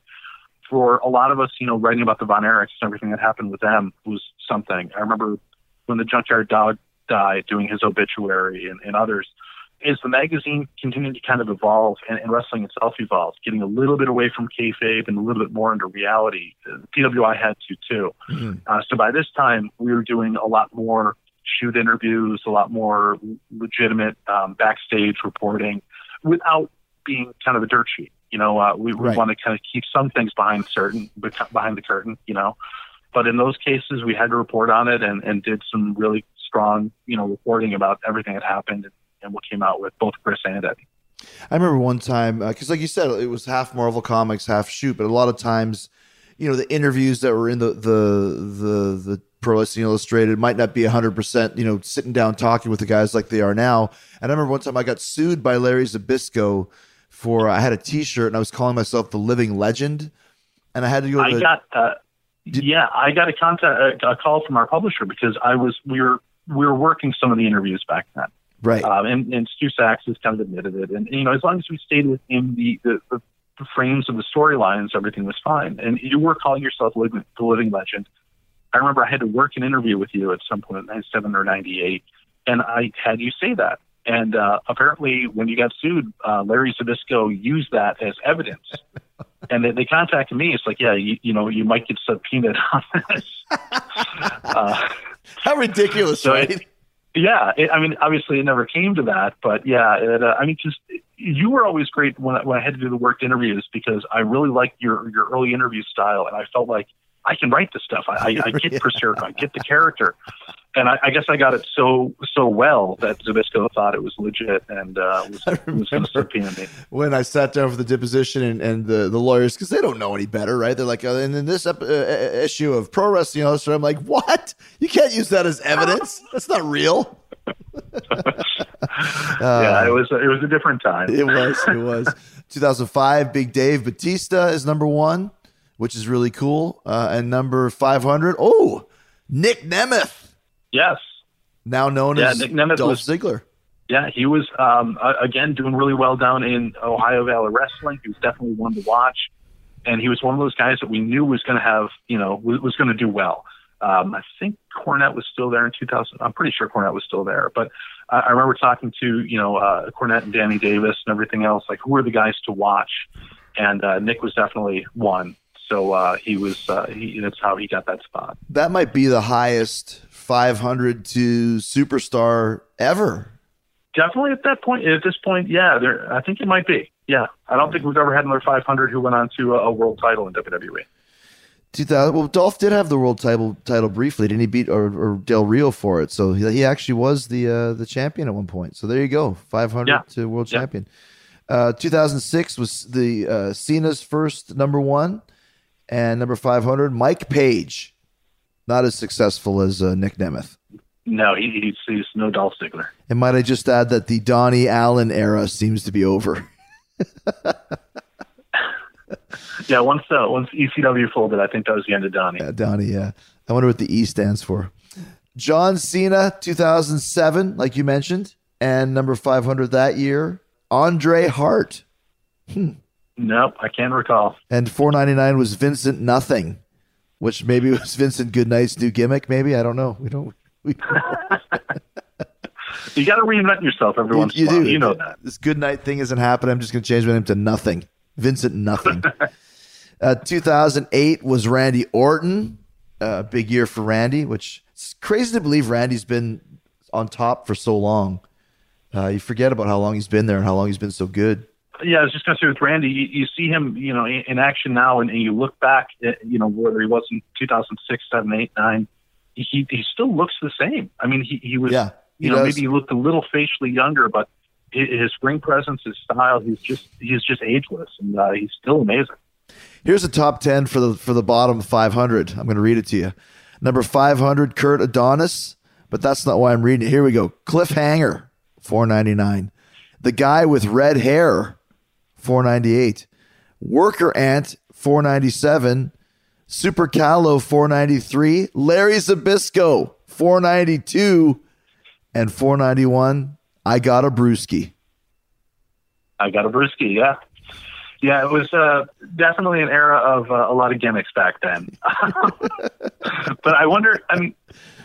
For a lot of us, you know, writing about the Von Erichs and everything that happened with them was something. I remember when the Junkyard Dog died, doing his obituary, and, and others. As the magazine continued to kind of evolve and, and wrestling itself evolved, getting a little bit away from kayfabe and a little bit more into reality, uh, P W I had to too. Mm-hmm. Uh, so by this time, we were doing a lot more shoot interviews, a lot more legitimate um, backstage reporting without being kind of a dirt sheet. You know, uh, we, we Right. want to kind of keep some things behind certain behind the curtain, you know. But in those cases, we had to report on it and, and did some really strong, you know, reporting about everything that happened and, and what came out with both Chris and Eddie. I remember one time, because like you said, it was half Marvel Comics, half shoot, but a lot of times, you know, the interviews that were in the the the, the Pro Wrestling Illustrated might not be one hundred percent, you know, sitting down talking with the guys like they are now. And I remember one time I got sued by Larry Zbyszko for, I had a t-shirt and I was calling myself the Living Legend. And I had to go to I the, got, uh, yeah, I got a contact, a, a call from our publisher because I was, we were, we were working some of the interviews back then. right. Um, and, and Stu Sachs has kind of admitted it. And, you know, as long as we stayed within the, the, the, the frames of the storylines, everything was fine. And you were calling yourself living, the Living Legend. I remember I had to work an interview with you at some point in ninety-seven or ninety-eight, and I had you say that. And uh, apparently when you got sued, uh, Larry Zbyszko used that as evidence. And they, they contacted me. It's like, yeah, you, you know, you might get subpoenaed on this. uh, How ridiculous, so right? it, yeah, it, I mean, obviously it never came to that, but yeah, it, uh, I mean, because you were always great when I, when I had to do the worked interviews because I really liked your your early interview style, and I felt like I can write this stuff. I, I, I get Berserk, I get the character, and I, I guess I got it so so well that Zbyszko thought it was legit and uh, was, was going to subpoena me. When I sat down for the deposition and, and the, the lawyers, because they don't know any better, right? They're like, uh, and in this ep- uh, issue of Pro Wrestling Illustrated, I'm like, what? You can't use that as evidence. That's not real. yeah, it was it was a different time. It was. It was. two thousand five, Big Dave Batista is number one, which is really cool. Uh, and number five hundred, oh, Nick Nemeth, Yes. now known Yeah, as Nick Nemeth Dolph was- Ziggler. Yeah, he was, um, uh, again, doing really well down in Ohio Valley Wrestling. He was definitely one to watch. And he was one of those guys that we knew was going to have, you know, was, was going to do well. Um, I think Cornette was still there in two thousand. I'm pretty sure Cornette was still there. But I, I remember talking to, you know, uh, Cornette and Danny Davis and everything else, like, who are the guys to watch? And uh, Nick was definitely one. So uh, he was, uh, he, that's how he got that spot. That might be the highest five hundred to superstar ever. Definitely at that point, at this point, yeah, there, I think it might be. Yeah, I don't think we've ever had another five hundred who went on to a, a world title in W W E. two thousand. Well, Dolph did have the world title title briefly. Didn't he beat or, or Del Rio for it? So he, he actually was the uh, the champion at one point. So there you go, five hundred Yeah. to world Yeah. champion. Uh, two thousand six was the uh, Cena's first number one, and number five hundred, Mike Page. Not as successful as uh, Nick Nemeth. No, he, he's, he's no Dolph Ziggler. And might I just add that the Donnie Allen era seems to be over. Yeah, once uh, once E C W folded, I think that was the end of Donnie. Yeah, Donnie, yeah. I wonder what the E stands for. John Cena, two thousand seven, like you mentioned, and number five hundred that year, Andre Hart. Nope, I can't recall. And four ninety-nine was Vincent Nothing, which maybe was Vincent Goodnight's new gimmick, maybe. I don't know. We don't. We don't You got to reinvent yourself every you, once in you a while. do. You know that. This Goodnight thing isn't happening. I'm just going to change my name to Nothing. Vincent Nothing. uh, two thousand eight was Randy Orton. A uh, big year for Randy, which it's crazy to believe Randy's been on top for so long. Uh, you forget about how long he's been there and how long he's been so good. Yeah, I was just going to say with Randy, you, you see him, you know, in, in action now, and, and you look back, at, you know, whether he was in two thousand six, seven, eight, nine. he he still looks the same. I mean, he he was, Yeah, he you know, does. maybe he looked a little facially younger, but his, his ring presence, his style, he's just he's just ageless, and uh, he's still amazing. Here's a top ten for the for the bottom five hundred. I'm going to read it to you. Number five hundred, Kurt Adonis, but that's not why I'm reading it. Here we go. Cliffhanger, four ninety-nine. The Guy with Red Hair, four ninety-eight. Worker Ant, four ninety-seven. Super Callow, four ninety-three. Larry Zbyszko, four ninety-two. And four ninety-one, I Got a Brewski. I got a brewski, yeah. Yeah, it was uh, definitely an era of uh, a lot of gimmicks back then. But I wonder, I mean,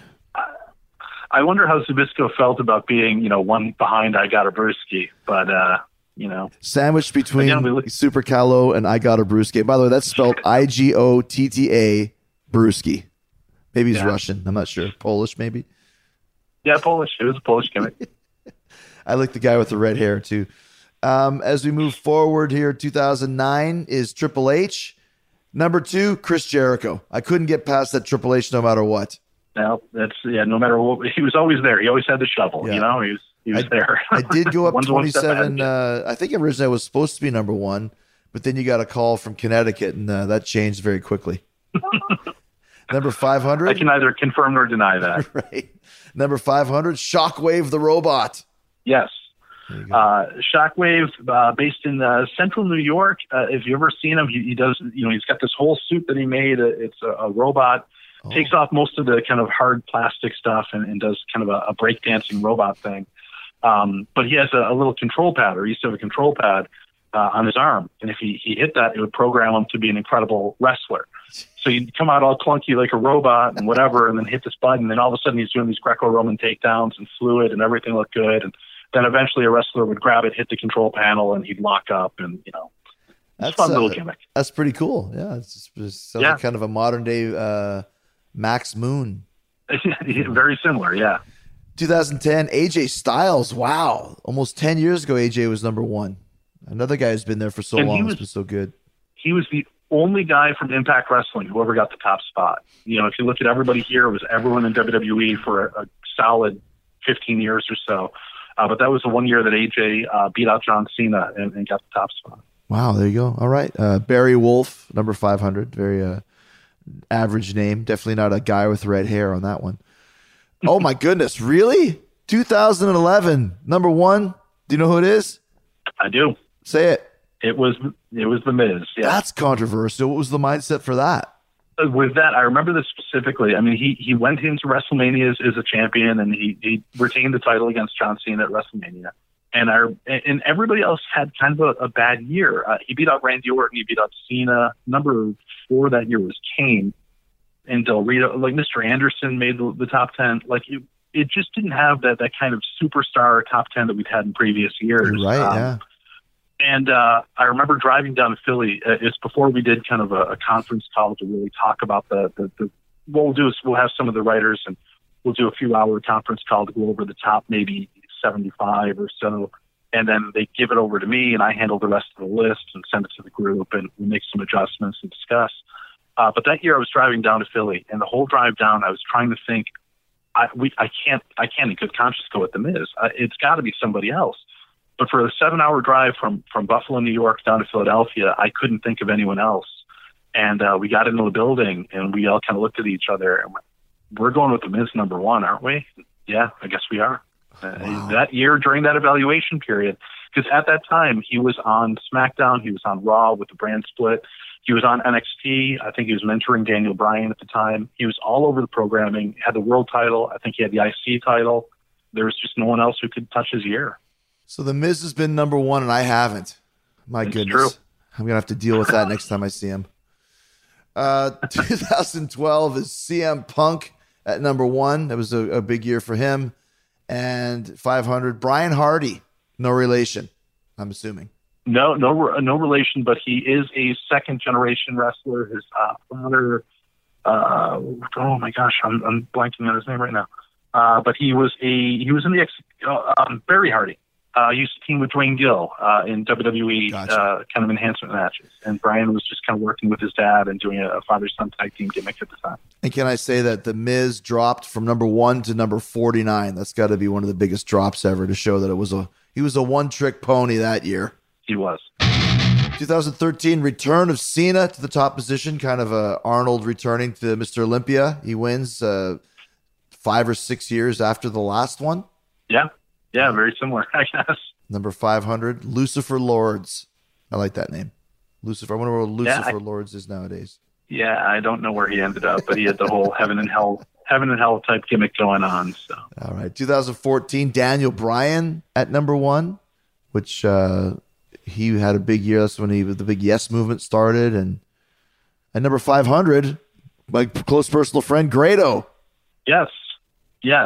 I wonder how Zbyszko felt about being, you know, one behind I Got a Brewski. But, uh, you know. Sandwiched between Again, we look- Super Callow and I Got a Brewski. By the way, that's spelled I G O T T A Brewski. Maybe he's Yeah. Russian. I'm not sure. Polish, maybe. Yeah, Polish. It was a Polish gimmick. I like the guy with the red hair, too. Um, as we move forward here, two thousand nine is Triple H. Number two, Chris Jericho. I couldn't get past that Triple H no matter what. No, that's, yeah, no matter what, he was always there. He always had the shovel, Yeah. you know, he was, he was I, there. I did go up One's one step twenty-seven. ahead. Uh, I think originally I was supposed to be number one, but then you got a call from Connecticut, and uh, that changed very quickly. Number five hundred. I can neither confirm nor deny that. Right. Number five hundred, Shockwave the Robot. Yes. Uh, Shockwave, uh, based in uh, central New York. Uh, if you've ever seen him, he, he does, you know, he's got this whole suit that he made. Uh, It's a, a robot. Oh. Takes off most of the kind of hard plastic stuff and, and does kind of a, a breakdancing robot thing. Um, but he has a, a little control pad, or he used to have a control pad uh, on his arm. And if he, he hit that, it would program him to be an incredible wrestler. So you'd come out all clunky like a robot and whatever, and then hit this button, and then all of a sudden he's doing these Greco-Roman takedowns and fluid, and everything looked good. And then eventually a wrestler would grab it, hit the control panel, and he'd lock up, and, you know, it's That's a fun uh, little gimmick. That's pretty cool. Yeah, it's, just, it's sounds Yeah. like kind of a modern day uh, Max Moon. Very similar, yeah. two thousand ten, A J Styles. Wow, almost ten years ago, A J was number one. Another guy who's been there for so And he long. was- Has been so good. He was the only guy from Impact Wrestling who ever got the top spot. You know, if you look at everybody here, it was everyone in W W E for a, a solid fifteen years or so. Uh, but that was the one year that A J uh, beat out John Cena and, and got the top spot. Wow, there you go. All right, uh, Barry Wolf, number five hundred. Very uh, average name. Definitely not a guy with red hair on that one. Oh my goodness, really? two thousand eleven, number one. Do you know who it is? I do. Say it. It was it was the Miz. Yeah. That's controversial. What was the mindset for that? With that, I remember this specifically. I mean, he, he went into WrestleMania as, as a champion, and he, he retained the title against John Cena at WrestleMania. And our and everybody else had kind of a, a bad year. Uh, he beat out Randy Orton. He beat out Cena. Number four that year was Kane. And Del Rio, like Mister Anderson, made the, the top ten. Like it, it just didn't have that that kind of superstar top ten that we'd had in previous years. You're right, Um, yeah. And uh, I remember driving down to Philly. Uh, it's before we did kind of a, a conference call to really talk about the, the, the. What we'll do is we'll have some of the writers, and we'll do a few hour conference call to go over the top, maybe seventy-five or so. And then they give it over to me, and I handle the rest of the list and send it to the group, and we make some adjustments and discuss. Uh, but that year I was driving down to Philly, and the whole drive down I was trying to think, I, we, I can't, I can't in good conscience go with The Miz. Uh, it's got to be somebody else. But for a seven-hour drive from, from Buffalo, New York, down to Philadelphia, I couldn't think of anyone else. And uh, we got into the building, and we all kind of looked at each other, and went, we're going with The Miz number one, aren't we? Yeah, I guess we are. Uh, Wow. That year, during that evaluation period, because at that time, he was on SmackDown, he was on Raw with the brand split, he was on N X T, I think he was mentoring Daniel Bryan at the time. He was all over the programming, had the world title, I think he had the I C title. There was just no one else who could touch his year. So the Miz has been number one, and I haven't. My It's goodness, true. I'm gonna have to deal with that next time I see him. Uh, twenty twelve is C M Punk at number one. That was a, a big year for him. And five hundred, Brian Hardy, no relation, I'm assuming. No, no, no relation, but he is a second generation wrestler. His uh, father, uh, oh my gosh, I'm, I'm blanking on his name right now. Uh, but he was a he was in the ex, uh, um, Barry Hardy. Uh, he used to team with Dwayne Gill uh, in W W E Gotcha. uh, kind of enhancement matches. And Brian was just kind of working with his dad and doing a father-son tag team gimmick at the time. And can I say that The Miz dropped from number one to number forty-nine? That's got to be one of the biggest drops ever to show that it was a he was a one-trick pony that year. He was. twenty thirteen return of Cena to the top position, kind of a Arnold returning to Mister Olympia. He wins uh, five or six years after the last one. Yeah. Yeah, very similar, I guess. Number five hundred, Lucifer Lords. I like that name. Lucifer. I wonder where Lucifer yeah, I, Lords is nowadays. Yeah, I don't know where he ended up, but he had the whole heaven and hell heaven and hell type gimmick going on. So. All right. twenty fourteen, Daniel Bryan at number one, which uh, he had a big year. That's when he the big Yes movement started. And at number five hundred, my close personal friend, Grado. Yes. Yes.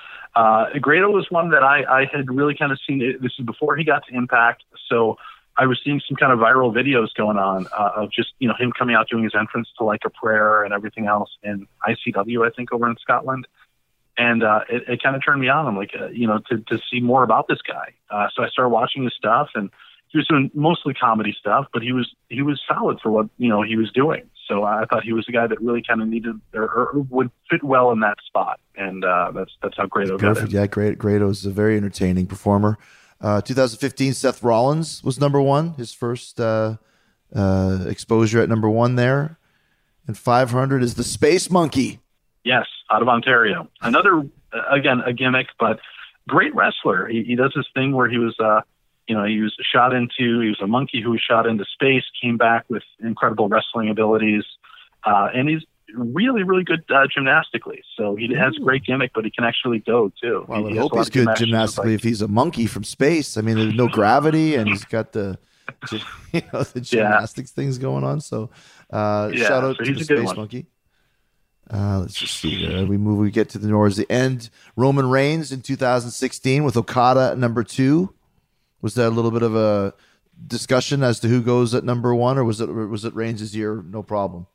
Uh, Grado was one that I, I had really kind of seen. It. This is before he got to Impact. So I was seeing some kind of viral videos going on uh, of just, you know, him coming out doing his entrance to Like a Prayer and everything else in I C W, I think, over in Scotland. And uh, it, it kind of turned me on. I'm like, uh, you know, to, to see more about this guy. Uh, so I started watching his stuff, and he was doing mostly comedy stuff, but he was he was solid for what, you know, he was doing. So I thought he was a guy that really kind of needed or, or would fit well in that spot. And uh, that's that's how Grado got Perfect. in. Yeah, great. Grado is a very entertaining performer. Uh, twenty fifteen, Seth Rollins was number one, his first uh, uh, exposure at number one there. And five hundred is the Space Monkey. Yes, out of Ontario. Another, uh, again, a gimmick, but great wrestler. He, he does this thing where he was, uh, you know, he was shot into, he was a monkey who was shot into space, came back with incredible wrestling abilities. Uh, and he's really, really good uh, gymnastically. So he has a great gimmick, but he can actually go too. Well, I would he has hope a lot he's of good matches, gymnastically like- if he's a monkey from space. I mean, there's no gravity, and he's got the, you know, the gymnastics yeah. things going on. So uh, yeah, shout out so to the Space one. Monkey. Uh, let's just see here. We move. We get to the towards the end. Roman Reigns in two thousand sixteen with Okada at number two. Was that a little bit of a discussion as to who goes at number one, or was it was it Reigns' year? No problem.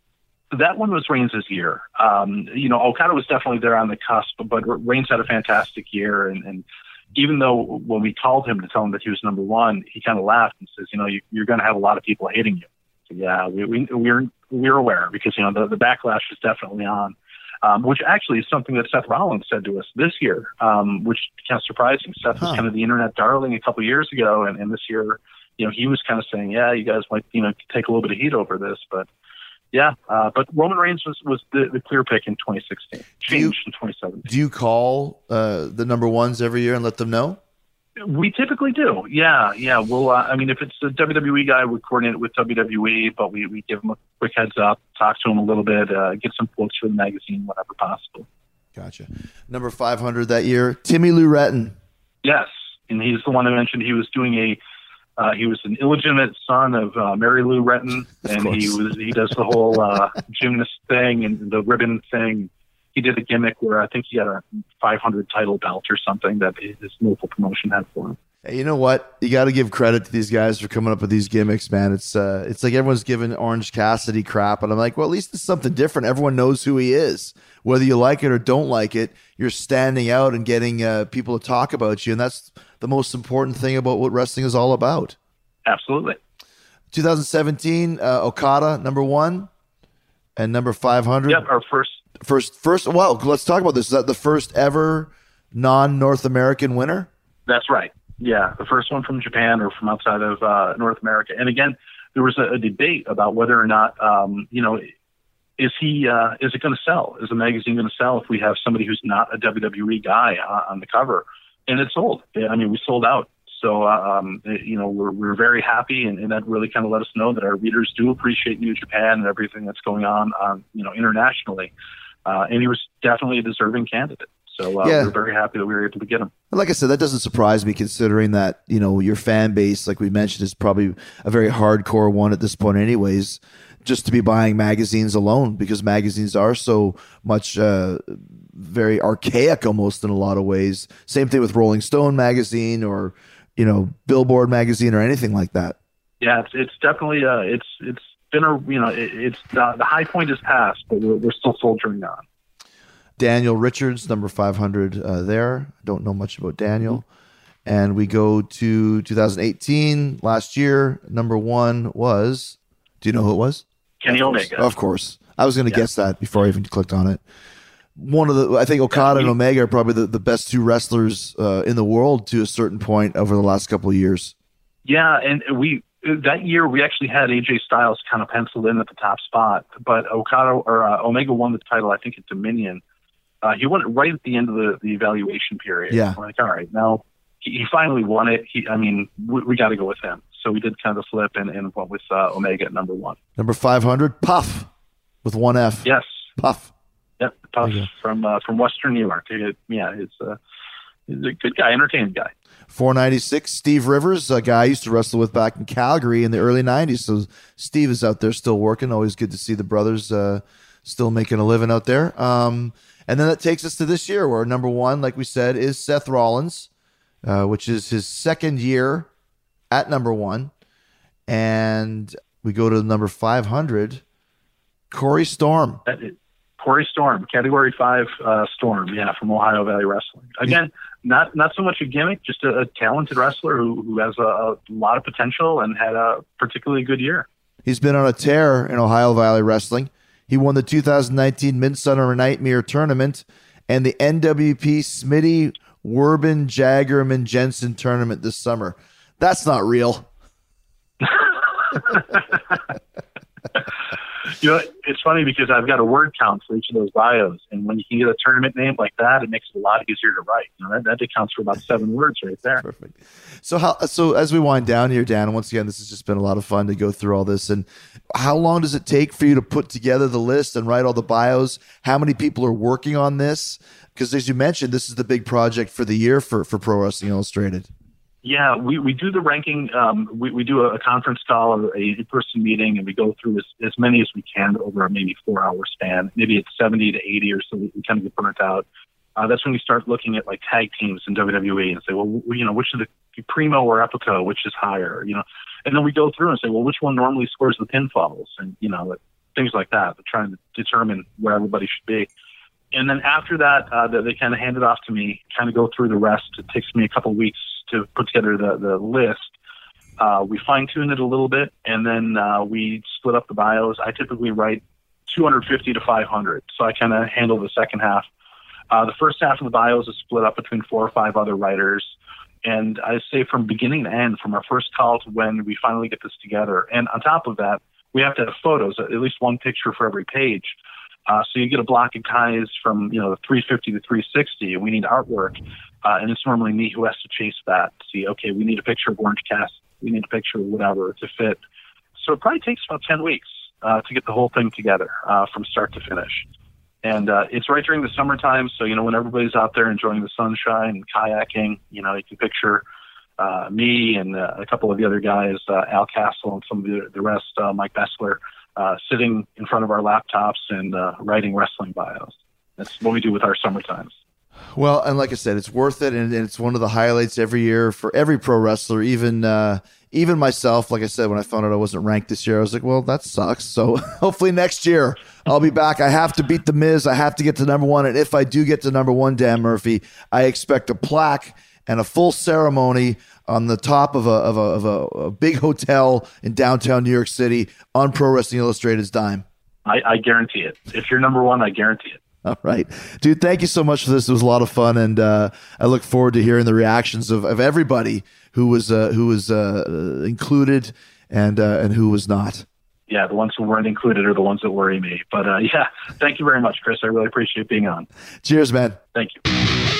That one was Reigns' year. Um, you know, Okada was definitely there on the cusp, but Reigns had a fantastic year. And, and even though when we called him to tell him that he was number one, he kind of laughed and says, you know, you, you're going to have a lot of people hating you. So, yeah, we, we, we're we're aware because, you know, the, the backlash is definitely on, um, which actually is something that Seth Rollins said to us this year, um, which is kind of surprising. Seth huh. was kind of the internet darling a couple of years ago, and, and this year, you know, he was kind of saying, yeah, you guys might, you know, take a little bit of heat over this, but yeah, uh, but Roman Reigns was, was the, the clear pick in twenty sixteen, changed you, in twenty seventeen. Do you call uh, the number ones every year and let them know? We typically do. Yeah, yeah. Well, uh, I mean, if it's a W W E guy, we coordinate it with W W E, but we, we give him a quick heads up, talk to him a little bit, uh, get some quotes for the magazine, whenever possible. Gotcha. Number five hundred that year, Timmy Lou Retton. Yes, and he's the one I mentioned. He was doing a Uh, he was an illegitimate son of uh, Mary Lou Retton, and he was he does the whole uh, gymnast thing and the ribbon thing. He did a gimmick where I think he had a five hundred title belt or something that his local promotion had for him. Hey, you know what? You got to give credit to these guys for coming up with these gimmicks, man. It's uh, it's like everyone's giving Orange Cassidy crap, and I'm like, well, at least it's something different. Everyone knows who he is, whether you like it or don't like it. You're standing out and getting uh, people to talk about you, and that's the most important thing about what wrestling is all about. Absolutely. twenty seventeen, uh, Okada number one, and number five hundred. Yep, our first, first, first. Well, let's talk about this. Is that the first ever non-North American winner? That's right. Yeah, the first one from Japan or from outside of uh, North America. And again, there was a, a debate about whether or not, um, you know, is he uh, is it going to sell? Is the magazine going to sell if we have somebody who's not a W W E guy uh, on the cover? And it sold. I mean, we sold out. So, uh, um, you know, we're we're very happy, and, and that really kind of let us know that our readers do appreciate New Japan and everything that's going on, um, you know, internationally. Uh, and he was definitely a deserving candidate. So uh, yeah. we're very happy that we were able to get him. Like I said, that doesn't surprise me considering that, you know, your fan base, like we mentioned, is probably a very hardcore one at this point anyways, just to be buying magazines alone, because magazines are so much uh, very archaic almost in a lot of ways. Same thing with Rolling Stone magazine or, you know, Billboard magazine or anything like that. Yeah, it's, it's definitely, uh, it's it's been a, you know, it, it's uh, the high point is past, but we're, we're still soldiering on. Daniel Richards, number five hundred uh, there. Don't know much about Daniel. And we go to two thousand eighteen, last year. Number one was, do you know who it was? Kenny Omega. Of course. I was going to Yeah. guess that before I even clicked on it. One of the, I think Okada Yeah, and Omega are probably the, the best two wrestlers uh, in the world to a certain point over the last couple of years. Yeah, and we that year we actually had A J Styles kind of penciled in at the top spot, but Okada or uh, Omega won the title, I think, at Dominion. Uh, he won it right at the end of the, the evaluation period. Yeah. We're like, all right, now he, he finally won it. He, I mean, we, we got to go with him. So we did kind of the flip and, and went with uh, Omega at number one. Number five hundred, Puff, with one F. Yes. Puff. Yep. Puff There you go. from uh, from Western New York. He, yeah, he's, uh, he's a good guy, entertaining guy. four ninety-six, Steve Rivers, a guy I used to wrestle with back in Calgary in the early nineties. So Steve is out there still working. Always good to see the brothers uh, still making a living out there. Um, and then that takes us to this year, where number one, like we said, is Seth Rollins, uh, which is his second year at number one. And we go to number five hundred, Corey Storm. That is, Corey Storm, Category Five uh, Storm, yeah, from Ohio Valley Wrestling. Again, not not so much a gimmick, just a, a talented wrestler who, who has a, a lot of potential and had a particularly good year. He's been on a tear in Ohio Valley Wrestling. He won the two thousand nineteen Midsummer Nightmare Tournament and the N W P Smitty Werbin Jagerman Jensen Tournament this summer. That's not real. You know, it's funny because I've got a word count for each of those bios, and when you can get a tournament name like that, it makes it a lot easier to write. You know, that, that accounts for about seven words right there. Perfect. So how so as we wind down here, Dan, once again, this has just been a lot of fun to go through all this. And how long does it take for you to put together the list and write all the bios? How many people are working on this? Because as you mentioned, this is the big project for the year for, for Pro Wrestling Illustrated. Yeah, we, we do the ranking. Um, we, we do a, a conference call or a in-person meeting, and we go through as, as many as we can over a maybe four-hour span. Maybe it's seventy to eighty or so. We, we kind of get burnt out. Uh, that's when we start looking at like tag teams in W W E and say, well, w- you know, which is the Primo or Epico, which is higher, you know? And then we go through and say, well, which one normally scores the pinfalls, and you know, things like that. But trying to determine where everybody should be. And then after that, uh, they, they kind of hand it off to me, kind of go through the rest. It takes me a couple weeks to put together the, the list. Uh, we fine tune it a little bit, and then uh, we split up the bios. I typically write two hundred fifty to five hundred, so I kind of handle the second half. Uh, the first half of the bios is split up between four or five other writers. And I say from beginning to end, from our first call to when we finally get this together. And on top of that, we have to have photos, at least one picture for every page. Uh, so you get a block of guys from, you know, three fifty to three sixty, and we need artwork. Uh, and it's normally me who has to chase that to see, okay, we need a picture of Orange Cassidy. We need a picture of whatever to fit. So it probably takes about ten weeks uh, to get the whole thing together uh, from start to finish. And uh, it's right during the summertime. So, you know, when everybody's out there enjoying the sunshine and kayaking, you know, you can picture uh, me and uh, a couple of the other guys, uh, Al Castle and some of the, the rest, uh, Mike Bessler, uh, sitting in front of our laptops and uh, writing wrestling bios. That's what we do with our summer times. Well, and like I said, it's worth it, and it's one of the highlights every year for every pro wrestler, even uh, even myself. Like I said, when I found out I wasn't ranked this year, I was like, well, that sucks. So hopefully next year I'll be back. I have to beat The Miz. I have to get to number one, and if I do get to number one, Dan Murphy, I expect a plaque and a full ceremony on the top of a of a, of a, a big hotel in downtown New York City on Pro Wrestling Illustrated's dime. I, I guarantee it. If you're number one, I guarantee it. All right, dude, thank you so much for this. It was a lot of fun, and uh, I look forward to hearing the reactions of, of everybody who was uh, who was uh, included and uh, and who was not. Yeah, the ones who weren't included are the ones that worry me. But uh, yeah, thank you very much, Chris. I really appreciate being on. Cheers, man. Thank you.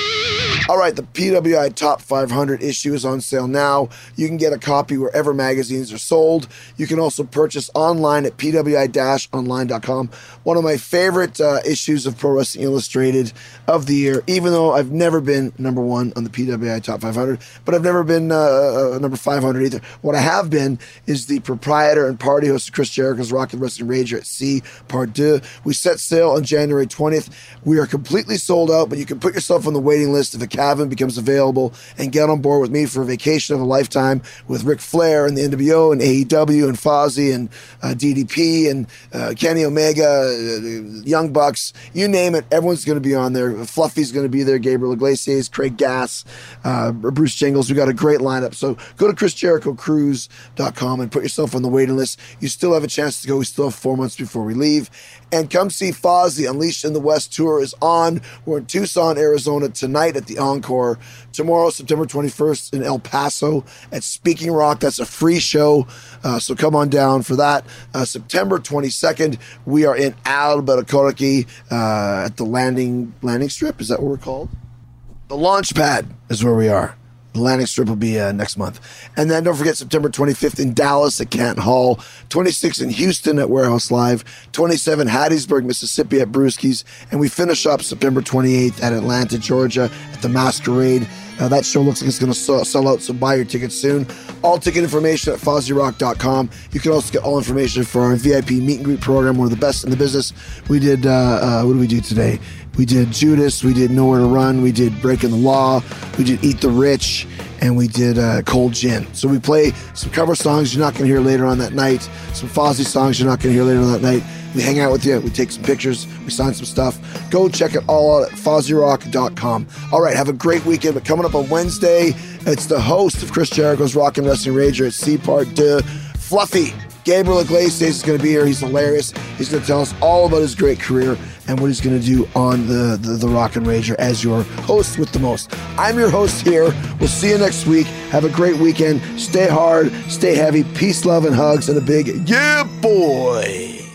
All right, the P W I Top five hundred issue is on sale now. You can get a copy wherever magazines are sold. You can also purchase online at P W I online dot com. One of my favorite uh, issues of Pro Wrestling Illustrated of the year, even though I've never been number one on the P W I Top five hundred, but I've never been uh, uh, number five hundred either. What I have been is the proprietor and party host of Chris Jericho's Rock and Wrestling Rager at C Part deux. We set sail on January twentieth. We are completely sold out, but you can put yourself on the waiting list if it Cavan becomes available, and get on board with me for a vacation of a lifetime with Ric Flair and the N W O and A E W and Fozzy and uh, D D P and uh, Kenny Omega, uh, Young Bucks, you name it, everyone's going to be on there. Fluffy's going to be there, Gabriel Iglesias, Craig Gass, uh, Bruce Jingles. We got a great lineup. So go to chris jericho cruise dot com and put yourself on the waiting list. You still have a chance to go. We still have four months before we leave. And come see Fozzy. Unleashed in the West tour is on. We're in Tucson, Arizona tonight at the Encore. Tomorrow, September twenty-first in El Paso at Speaking Rock. That's a free show, uh, so come on down for that. Uh, September twenty-second, we are in Albuquerque uh, at the landing landing strip. Is that what we're called? The Launch Pad is where we are. The landing strip will be uh, next month. And then don't forget September twenty-fifth in Dallas at Canton Hall, twenty-sixth in Houston at Warehouse Live, twenty-seventh Hattiesburg, Mississippi at Brewski's, and we finish up September twenty-eighth at Atlanta, Georgia at the Masquerade. Uh, that show looks like it's going to sell, sell out, so buy your tickets soon. All ticket information at fozzy rock dot com. You can also get all information for our V I P meet and greet program. One of the best in the business. We did, uh, uh, what did we do today? We did Judas, we did Nowhere to Run, we did Breaking the Law, we did Eat the Rich, and we did uh, Cold Gin. So we play some cover songs you're not going to hear later on that night, some Fozzy songs you're not going to hear later on that night. We hang out with you, we take some pictures, we sign some stuff. Go check it all out at fozzy rock dot com. All right, have a great weekend. But coming up on Wednesday, it's the host of Chris Jericho's Rock and Wrestling Rager at C-Part deux, Fluffy. Gabriel Iglesias is going to be here. He's hilarious. He's going to tell us all about his great career and what he's going to do on the, the, the Rock and Rager as your host with the most. I'm your host here. We'll see you next week. Have a great weekend. Stay hard, stay heavy. Peace, love, and hugs, and a big yeah, boy.